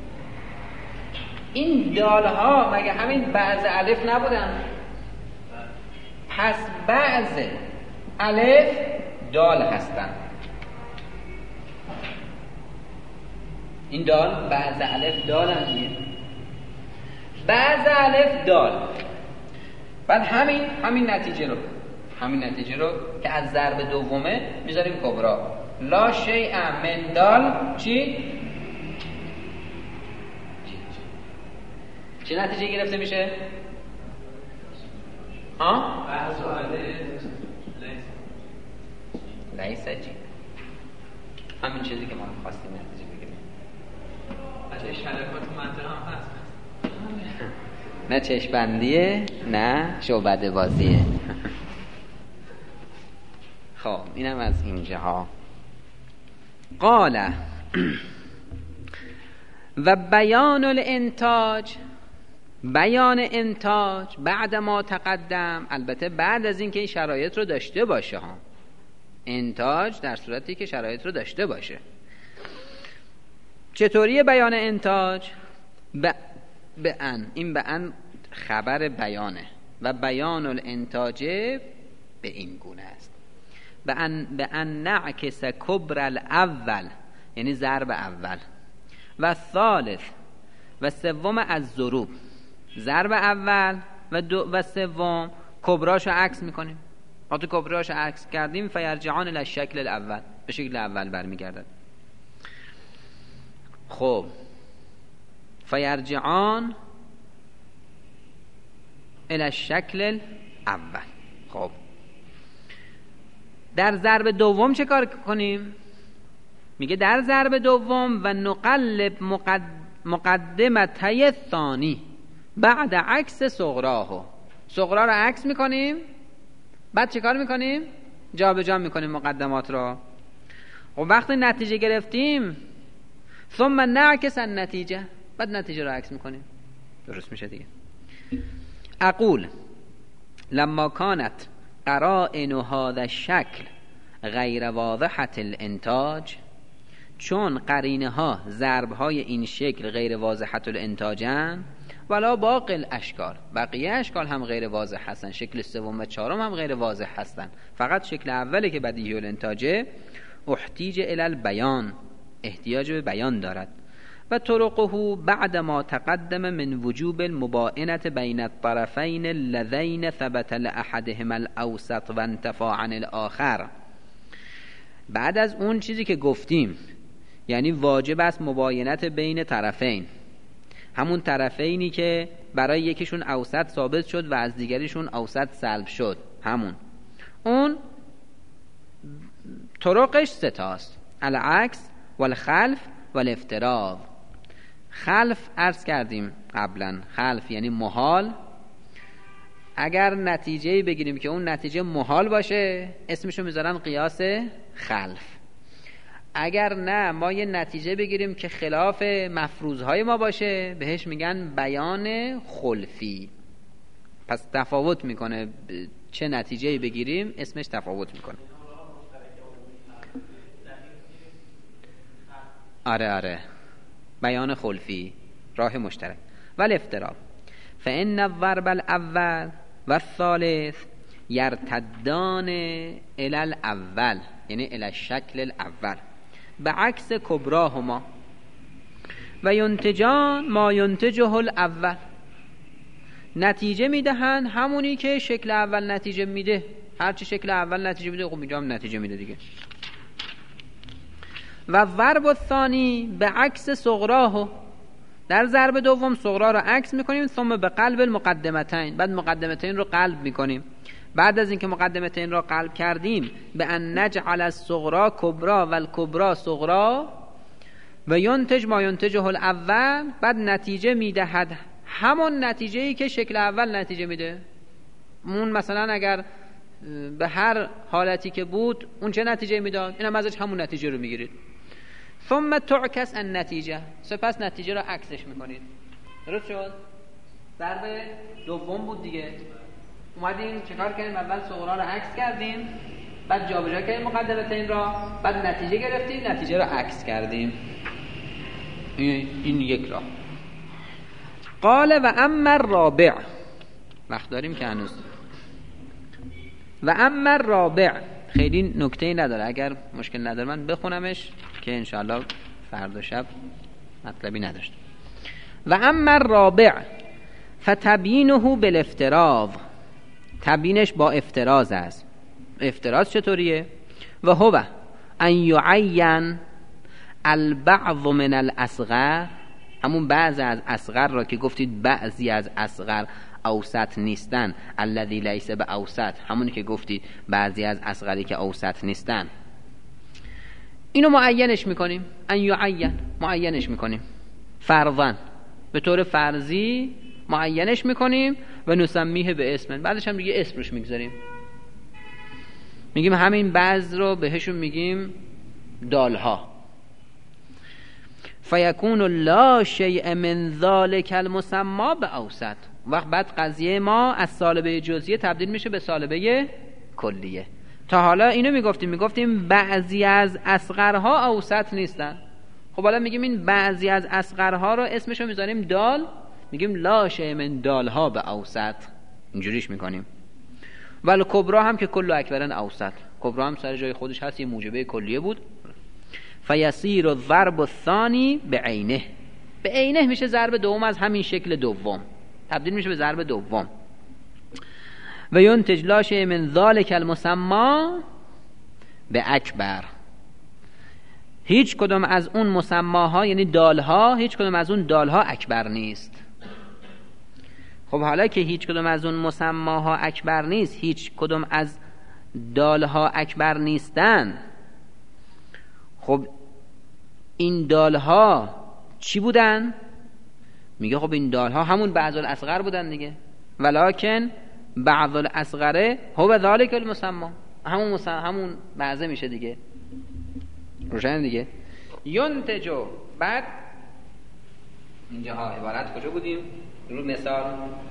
Speaker 1: این دال ها مگه همین بعض الف نبودن؟ پس بعض الف دال هستن. این دال بعض الف دال هستن. بعض الف دال. بعد همین همین نتیجه رو همین نتیجه رو که از ضرب دومه میذاریم کبرا. لا شیء من دال چی؟ چه نتیجه گرفته میشه؟ ها؟ بعض الف لیس جی. همین چیزی که ما می‌خواستیم نتیجه بگیریم.
Speaker 2: بچه شرکات منطقه هم هست.
Speaker 1: نه چشم‌بندیه نه شعبده بازیه. خب اینم از اینجاها. قال و بیان الانتاج، بیان انتاج بعد ما تقدم، البته بعد از اینکه این شرایط رو داشته باشه ها. انتاج در صورتی که شرایط رو داشته باشه. چطوری بیان انتاج؟ ب... بأن، این بأن خبر بیانه و بیان الانتاج به این گونه است. بأن بأن نعکس کبر الاول، یعنی ضرب اول، و ثالث و سوم از ضروب، ضرب اول و دو و سوم کبراشو عکس میکنیم. وقتی کبراشو عکس کردیم فیرجعان الی الشکل الاول، به شکل اول برمیگردد. خب فیرجعان الی الشکل الاول. خب در ضرب دوم چه کار کنیم؟ میگه در ضرب دوم و نقلب مقد... مقدمته ثانی بعد عکس صغراه. صغرا رو عکس میکنیم، بعد چه کار میکنیم؟ جا به جا میکنیم مقدمات را. و وقتی نتیجه گرفتیم ثم نعکس النتیجه، بعد نتیجه رو عکس میکنیم. درست میشه دیگه. اقول لما كانت قرائن هذا الشكل غیر واضحة الانتاج، چون قرینه ها ضرب های این شکل غیر واضحة الانتاجن، ولا باقی الاشکال، بقیه اشکال هم غیر واضح هستن، شکل سوم و چهارم هم غیر واضح هستن، فقط شکل اولی که بدیهی الانتاجه احتیج الی البیان، احتیاج به بیان دارد. و طرقه بعد ما تقدم من وجوب المباینة بین الطرفین اللذین ثبت لأحدهما الاوسط و انتفى عن الاخر. بعد از اون چیزی که گفتیم، یعنی واجب است مباینت بین طرفین، همون طرفینی که برای یکیشون اوسط ثابت شد و از دیگریشون اوسط سلب شد، همون اون طرقش سه تاست: العکس والخلف والافتراض. خلف عرض کردیم قبلا، خلف یعنی محال. اگر نتیجه بگیریم که اون نتیجه محال باشه اسمشو میذارن قیاس خلف. اگر نه ما یه نتیجه بگیریم که خلاف مفروضهای ما باشه بهش میگن بیان خلفی. پس تفاوت میکنه، چه نتیجه بگیریم اسمش تفاوت میکنه. آره آره بیان خلفی، راه مشترک. ولی افتراض فإن الضرب الاول و الثالث یرتدان الی الاول، یعنی الی الشکل الاول بعکس کبراهما و ینتجان ما ینتجه الاول. نتیجه میدهن همونی که شکل اول نتیجه میده. هرچی شکل اول نتیجه میده خب اینجا هم نتیجه میده دیگه. و ضرب الثانی به عکس صغراه، در ضرب دوم صغرا رو عکس میکنیم. ثم به قلب المقدمتین، بعد مقدمتین رو قلب میکنیم. بعد از اینکه مقدمتین رو قلب کردیم به ان نجعل الصغرا کبرا و الکبرا صغرا و ینتج ما ینتجه الاول، بعد نتیجه میدهد همون نتیجه‌ای که شکل اول نتیجه میده. اون مثلا اگر به هر حالتی که بود اون چه نتیجه میداد، اینم ازش همون نتیجه رو میگیرید. ثم تعکس النتیجه، سپس نتیجه رو عکسش میکنید. درست شد؟ ضرب دوم بود دیگه. اومدیم چیکار کردیم؟ اول صغرا رو عکس کردیم، بعد جابجا کردیم مقدمتین را، بعد نتیجه گرفتیم، نتیجه رو عکس کردیم. این, این یک راه. قال و اما الرابع، وقت داریم که هنوز. و اما الرابع خیلی نکته‌ای نداره، اگر مشکل نداره من بخونمش که انشاءالله فردا شب مطلبی نداشت. و اما الرابع فتبینه بالافتراض، تبیینش با افتراض است. افتراض چطوریه؟ و هو ان یعین البعض من الاصغر، همون بعض از اصغر را که گفتید بعضی از اصغر اوسط نیستن، الذی لیس به اوسط، همونی که گفتید بعضی از اصغری که اوسط نیستن، اینو معینش میکنیم. ان یعین، معینش میکنیم فرضاً، به طور فرضی معینش میکنیم. و نسمیه به اسم، بعدش هم دیگه اسم روش میگذاریم، میگیم همین بعض رو بهشون میگیم دالها. فیکون لا شیء من ذلک المسما به اوسط، وقت بعد قضیه ما از سالبه جزئیه تبدیل میشه به سالبه کلیه. تا حالا اینو میگفتیم میگفتیم بعضی از اصغرها اوسط نیستن، خب حالا میگیم این بعضی از اصغرها رو اسمشو میذاریم دال، میگیم لا شیء من دالها به اوسط، اینجوریش میکنیم. ولی کبرا هم که کل اکبرن اوسط، کبرا هم سر جای خودش هست، یه موجبه کلیه بود. فیصیر الضرب الثانی به عینه، به عینه میشه ضرب دوم از همین شکل دوم، تبدیل میشه به ضرب دوم. و ینتج لا شیء من ذلک المسما به اکبر، هیچ کدوم از اون مسماها یعنی دالها، هیچ کدوم از اون دالها اکبر نیست. خب حالا که هیچ کدوم از اون مسماها اکبر نیست، هیچ کدوم از دالها اکبر نیستن، خب این دالها چی بودن؟ میگه خب این دالها همون بعض الاصغر بودن دیگه، ولکن بعض الاصغره هو ذالک المسمى، همون مسم... همون بعضه میشه دیگه، روشن دیگه. ینتجو، بعد اینجاها عبارت کجا بودیم؟ رو مثال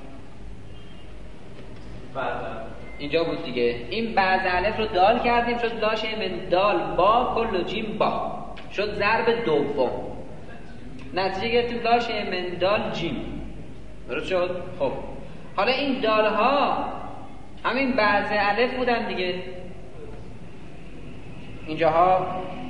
Speaker 1: اینجا بود دیگه. این بعض الف رو دال کردیم شد لاشه من دال با کل و جیم با، شد ضرب دوم، نتیجه گرفتیم لاشه من دال جیم، درست شد؟ خب حالا این دال ها همین بعض الف بودن دیگه، اینجاها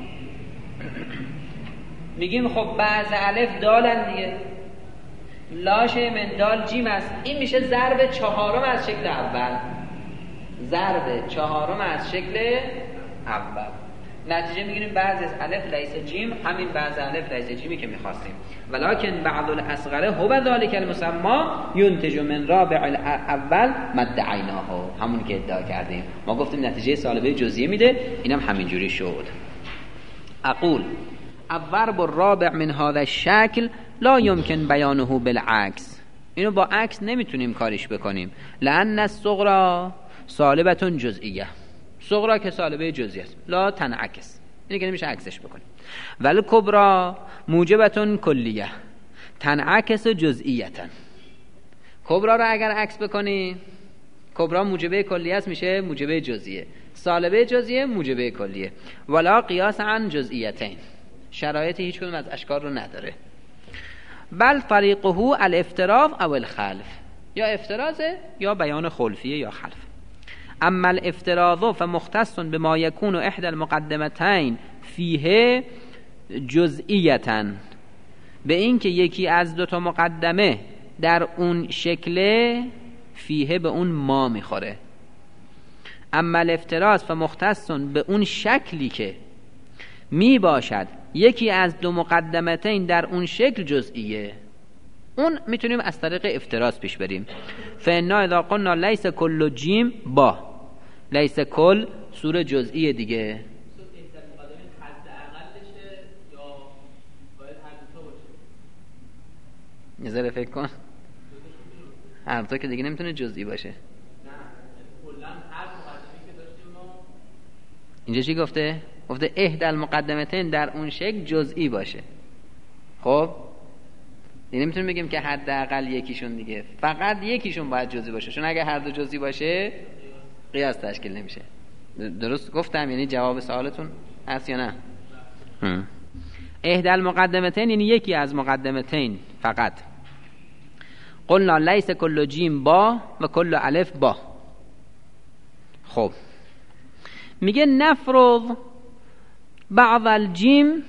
Speaker 1: میگیم خب بعض الف دالن دیگه، لاشه من دال جیم است، این میشه ضرب چهارم از شکل اول، ضرب چهارم از شکل اول. نتیجه میگیریم بعض از الف لیس جیم، همین بعض الف لیس جیمی که میخواستیم. ولکن بعض الاصغر هو ذالک المسمى ينتج من رابع الاول مدعیناه، همون که ادعا کردیم. ما گفتیم نتیجه سالبه جزئیه میده، اینم همینجوری شد. اقول الضرب الرابع من هذا الشكل لا يمكن بیانه بالعکس، اینو با عکس نمیتونیم کارش بکنیم. لأن الصغرى سالبه جزئیه، صغرا که سالبه جزئیه است، لا تنعکس، اینه که نمیشه عکسش بکنیم. ولی کبرا موجبه کلیه تنعکس جزئیه، کبرا رو اگر عکس بکنی، کبرا موجبه کلیه است میشه موجبه جزئیه، سالبه جزئیه موجبه کلیه. ولا قیاس عن جزئیتین، شرایط هیچ کدوم از اشکال رو نداره. بل طریقه الافتراض او الخلف، یا افتراضه یا بیان خلفیه یا خلف. اما الافتراض فمختص بما يكون احدى المقدمتين فيه جزئیتا، به این که یکی از دو تا مقدمه در اون شکل فیه به اون ما میخوره. اما الافتراض فمختص به اون شکلی که می باشد یکی از دو مقدمتین در اون شکل جزئیه، اون میتونیم از طریق افتراض پیش بریم. فانا اذا قلنا لیس کل جیم با، لیس کل صورت جزئیه دیگه، یه ذره فکر کن، هر دو که دیگه نمیتونه جزئی باشه. اینجا چی گفته؟ گفته احدى المقدمتین در اون شکل جزئی باشه. خب دیگه نمیتونیم بگیم که حداقل یکیشون دیگه، فقط یکیشون باید جزئی باشه، چون اگه هر دو جزئی باشه قیاس تشکیل نمیشه. درست گفتم؟ یعنی جواب سوالتون هست یا نه؟ احدى المقدمتین یعنی یکی از مقدمتین فقط. قلنا لیس کل جیم با و کل الف با. خب میگه نفرض بعض الجیم،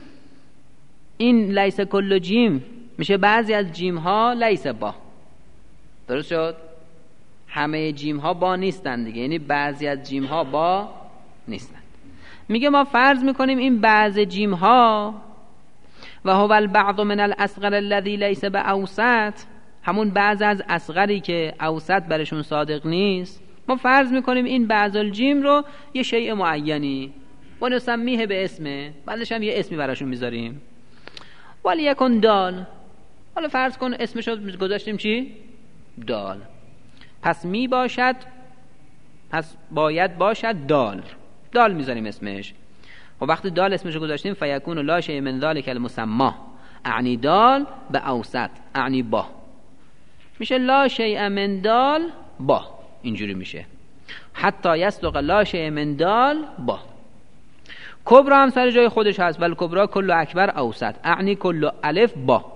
Speaker 1: این لیس کل جیم میشه بعضی از جیم ها لیس با، درست شد؟ همه جیم ها با نیستن دیگه، یعنی بعضی از جیم ها با نیستن. میگه ما فرض میکنیم این بعض جیم ها و هو البعض من الاصغر الذي ليس باوسط، همون بعض از اصغری که اوسط برشون صادق نیست، ما فرض میکنیم این بعض الجیم رو یه شیء معینی و نسمیه به اسمه، بعدش هم یه اسمی براشون میذاریم. ولی یکن دال، حالا فرض کن اسمش رو گذاشتیم چی؟ دال. پس می باشد، پس باید باشد دال، دال میذاریم اسمش. و وقتی دال اسمش رو گذاشتیم فیکون لا شیء من ذلک المسمى، اعنی دال به اوسط، اعنی با، میشه لا شیء من دال با، اینجوری میشه. حتی یصدق لا شیء من دال با. کبرا هم سر جای خودش هست، ولی کبرا کل اکبر اوسط، اعنی کل الف با.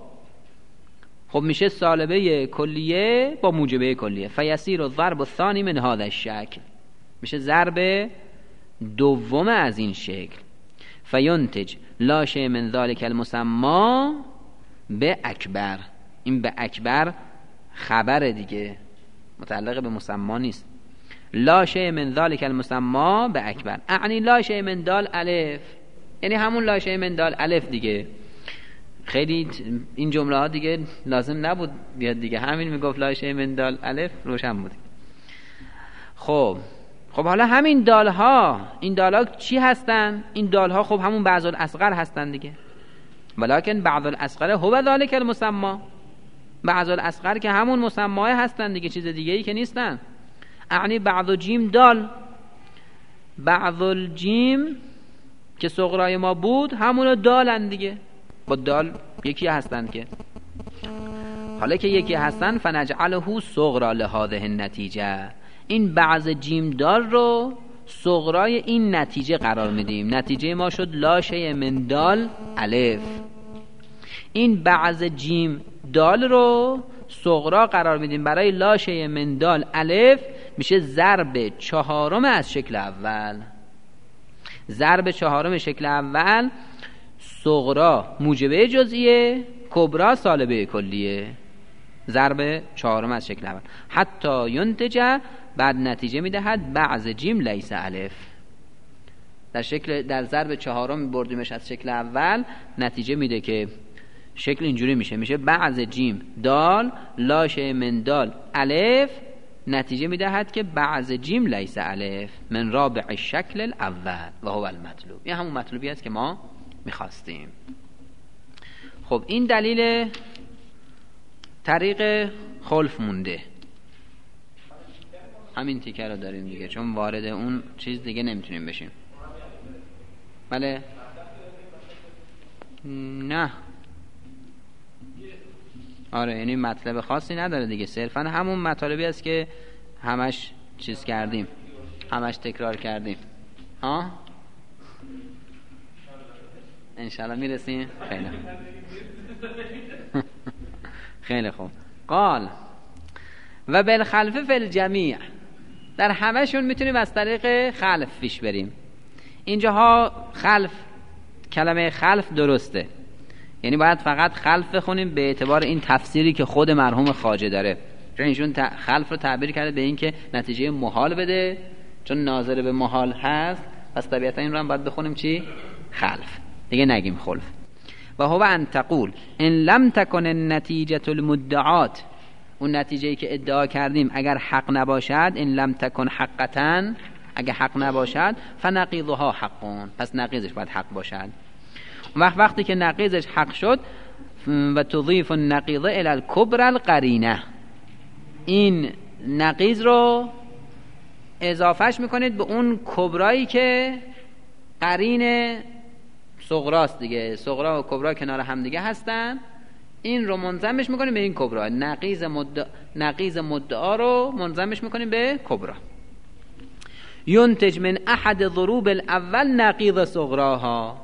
Speaker 1: خب میشه سالبه کلیه با موجبه کلیه. فیسیر الضرب الثانی من هذا الشکل، میشه ضرب دوم از این شکل. فینتج لا شیء من ذلک المسمى به اکبر، این به اکبر خبر دیگه، متعلق به مسمى نیست. لا شیء من ذلک المسمى به اکبر، اعنی لا شیء من دال الف، یعنی همون لا شیء من دال الف دیگه. خیلی این جمله ها دیگه لازم نبود بیاد دیگه، همین میگفت لا شیء من دال الف روشن بود. خب خب حالا همین دالها، این دالها چی هستن؟ این دالها خب همون بعض الاصغر هستن دیگه. ولکن بعض الاصغر هو ذلک المسما، بعض الاصغر که همون مسماه هستن دیگه، چیز دیگه ای که نیستن. اعنی بعض جیم دال، بعض الجیم که صغرای ما بود همونو دالن دیگه، با دال یکی هستن که. حالا که یکی هستن فنجعله صغرا لهذه النتیجه، این بعض جیم دال رو صغرای این نتیجه قرار میدیم. نتیجه ما شد لاشه من دال الف. این بعض جیم دال رو صغرا قرار میدیم برای لاشه من دال الف، میشه ضرب چهارم از شکل اول. ضرب چهارم شکل اول، صغرا موجبه جزئیه، کبرا سالبه کلیه. ضرب چهارم از شکل اول. حتی ینتج، بعد نتیجه میدهد بعض جیم لیس الف. در شکل در ضرب چهارم بردیمش از شکل اول، نتیجه میده که شکل اینجوری میشه، میشه بعض جیم دال لاشه من دال الف، نتیجه میدهد که بعض جیم لیس الف من رابع الشکل الاول و هو المطلوب. این همون مطلوبی است که ما میخواستیم. خب این دلیل طریق خلف مونده، همین تیکه رو داریم دیگه، چون وارد اون چیز دیگه نمیتونیم بشیم. بله؟ نه آره، یعنی مطلب خاصی نداره دیگه، صرفا همون مطالبی است که همش چیز کردیم، همش تکرار کردیم. ها انشالله میرسیم. خیلی خیلی خوب. قال و بالخلف فی الجمیع، در همهشون میتونیم از طریق خلف پیش بریم. اینجاها خلف، کلمه خلف درسته، یعنی باید فقط خلف بخونیم به اعتبار این تفسیری که خود مرحوم خواجه داره، چون ایشون خلف رو تعبیر کرده به این که نتیجه محال بده، چون ناظر به محال هست، پس طبیعتا این رو هم باید بخونیم چی؟ خلف، دیگه نگیم خلف. و هو ان تقول ان لم تکن النتیجه المدعات، اون نتیجه‌ای که ادعا کردیم اگر حق نباشد، ان لم تکن حقتن، اگر حق نباشد، فنقیضها حقون، پس نقیضش باید حق باشد. وقت وقتی که نقیضش حق شد، و تضیف النقیض الى الکبر القرینه، این نقیض رو اضافهش میکنید به اون کبرایی که قرین صغراست دیگه، صغرا و کبرا کنار هم دیگه هستن، این رو منضمش میکنیم به این کبرا. نقیض مدعا, نقیض مدعا رو منضمش میکنیم به کبرا. ینتج من احد ضروب الاول نقیض صغراها،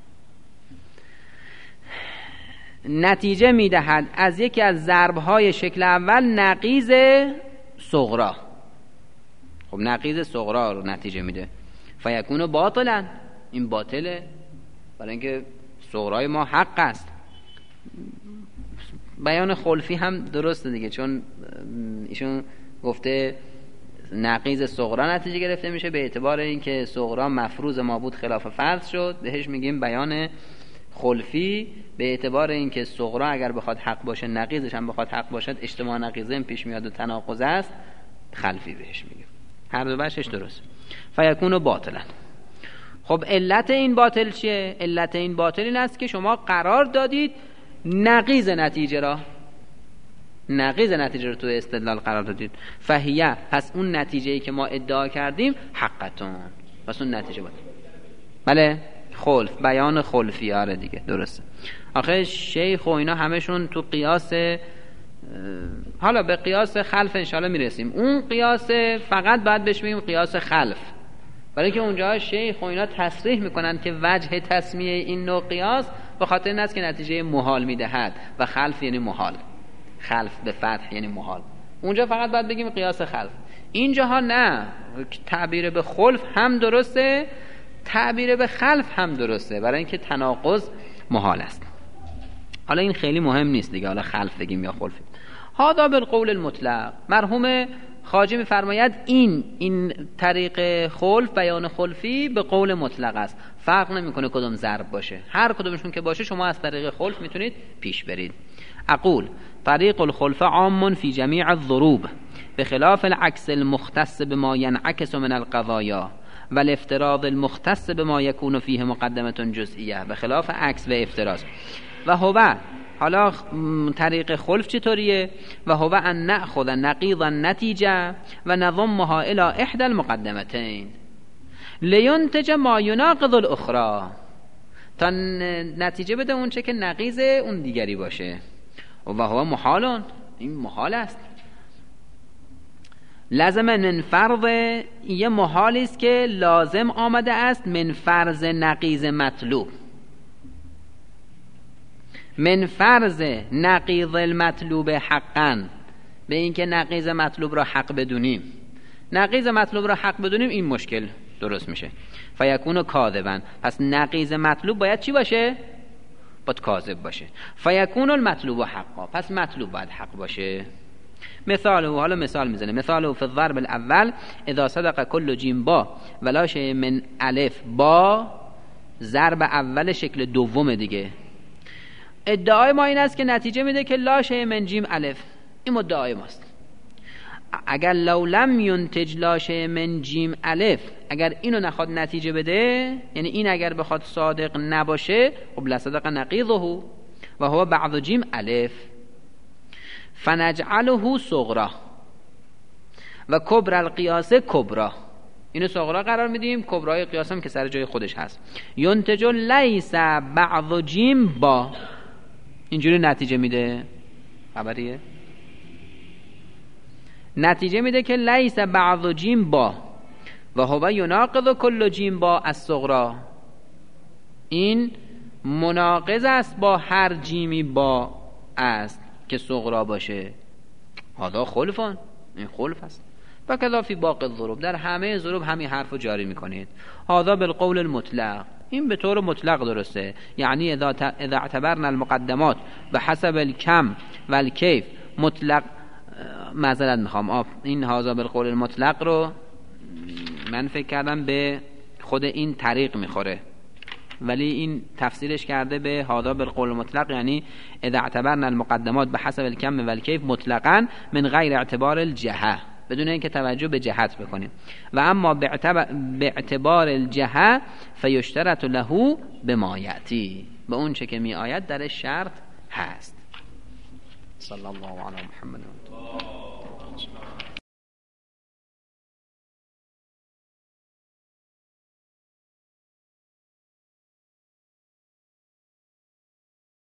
Speaker 1: نتیجه میدهد از یکی از ضربهای شکل اول نقیض صغرا. خب نقیض صغرا رو نتیجه میده، فیکون باطلا، این باطله، برای اینکه صغرای ما حق است. بیان خلفی هم درسته دیگه، چون ایشون گفته نقیض صغرا نتیجه گرفته میشه به اعتبار اینکه صغرا مفروض ما بود خلاف فرض شد، بهش میگیم بیان خلفی به اعتبار اینکه صغرا اگر بخواد حق باشه نقیضش هم بخواد حق باشد، اجتماع نقیضین پیش میاد و تناقض است، خلفی بهش میگیم. هر دو بخشش درست. فیکون باطلا. خب علت این باطل چیه؟ علت این باطل این است که شما قرار دادید نقیض نتیجه را، نقیض نتیجه رو تو استدلال قرار دادید. فهیه، پس اون نتیجه‌ای که ما ادعا کردیم حقتون، پس اون نتیجه بود. بله خلف، بیان خلفی، آره دیگه درسته. آخه شیخ و اینا همشون تو قیاس، حالا به قیاس خلف انشالله میرسیم، اون قیاس فقط باید بهش بگیم قیاس خلف، برای که اونجا شیخ و اینا تصریح میکنن که وجه تسمیه این نوع قیاس به خاطر این است که نتیجه محال میدهد و خلف یعنی محال، خلف به فتح یعنی محال. اونجا فقط باید بگیم قیاس خلف. اینجاها نه، تعبیر به خلف هم درسته، تعبیر به خلف هم درسته، برای اینکه تناقض محال است. حالا این خیلی مهم نیست دیگه، حالا خلف بگیم یا خلف. هذا بالقول المطلق، مرحوم خواجه می‌فرماید این این طریق خلف، بیان خلفی به قول مطلق است، فرق نمی‌کنه کدوم ضرب باشه، هر کدومشون که باشه شما از طریق خلف میتونید پیش برید. اقول طریق الخلف عام فی جمیع الضروب، به خلاف العکس المختص بما ینعکس من القضایا و الافتراض المختص بما یکون فیه مقدمه جزئیه، به خلاف عکس و افتراض. و هو، حالا طریق خلف چطوریه؟ و هو ان نأخذ نقیض النتیجه و نضمها الى احدى المقدمتین لینتج ما یناقض الاخرى، تا نتیجه بده اون چه که نقیض اون دیگری باشه. و هو محالون، این محال است. لازم من فرض، یه محالی است که لازم آمده است من فرض نقیض مطلوب، من فرض نقیض المطلوب حقا، به این که نقیض مطلوب را حق بدونیم. نقیض مطلوب را حق بدونیم این مشکل درست میشه. فیکون کاذبا، پس نقیض مطلوب باید چی باشه؟ باید کاذب باشه. فیکون المطلوب حقا، پس مطلوب باید حق باشه. مثال، و حالا مثال میزنه، مثال فی الضرب الاول اذا صدق کل جیم با ولا شیء من الف با، ضرب اول شکل دوم دیگه. ادعای ما این است که نتیجه میده که لا شیء من جیم الف، این ادعای ماست. اگر لو لم ینتج لا شیء من جیم الف، اگر اینو نخواد نتیجه بده، یعنی این اگر بخواد صادق نباشه، خب لصدق نقیضه و هو بعض جیم الف، فنجعله صغرا و کبر القیاس کبرا، اینو صغرا قرار میدیم، کبرای قیاس هم که سر جای خودش هست. ینتج لیس بعض جیم با، اینجوری نتیجه میده. خبریه؟ نتیجه میده که لیس بعض جیم با و هو یناقض کل جیم با الصغرا، این مناقض است با هر جیمی با است که صغرا باشه. هذا خلفان، این خلف است. و کذا فی باقی الضروب، در همه ضروب همین حرفو جاری میکنید. هذا بالقول المطلق، این به طور مطلق درسته. یعنی اذا اذا اعتبرنا المقدمات بحسب الكم والكيف مطلق، معذرت میخوام آف این هذا بالقول المطلق رو من فکر کردم به خود این طریق میخوره، ولی این تفسیرش کرده به هذا بالقول المطلق، یعنی اذا اعتبرنا المقدمات بحسب الكم والكيف مطلقا من غیر اعتبار الجهه، بدون اینکه توجه به جهت بکنیم. و اما باعتبار الجهه فیشترط له بما یأتی، به اون چه که می آید در شرط هست. صلی الله علی محمد.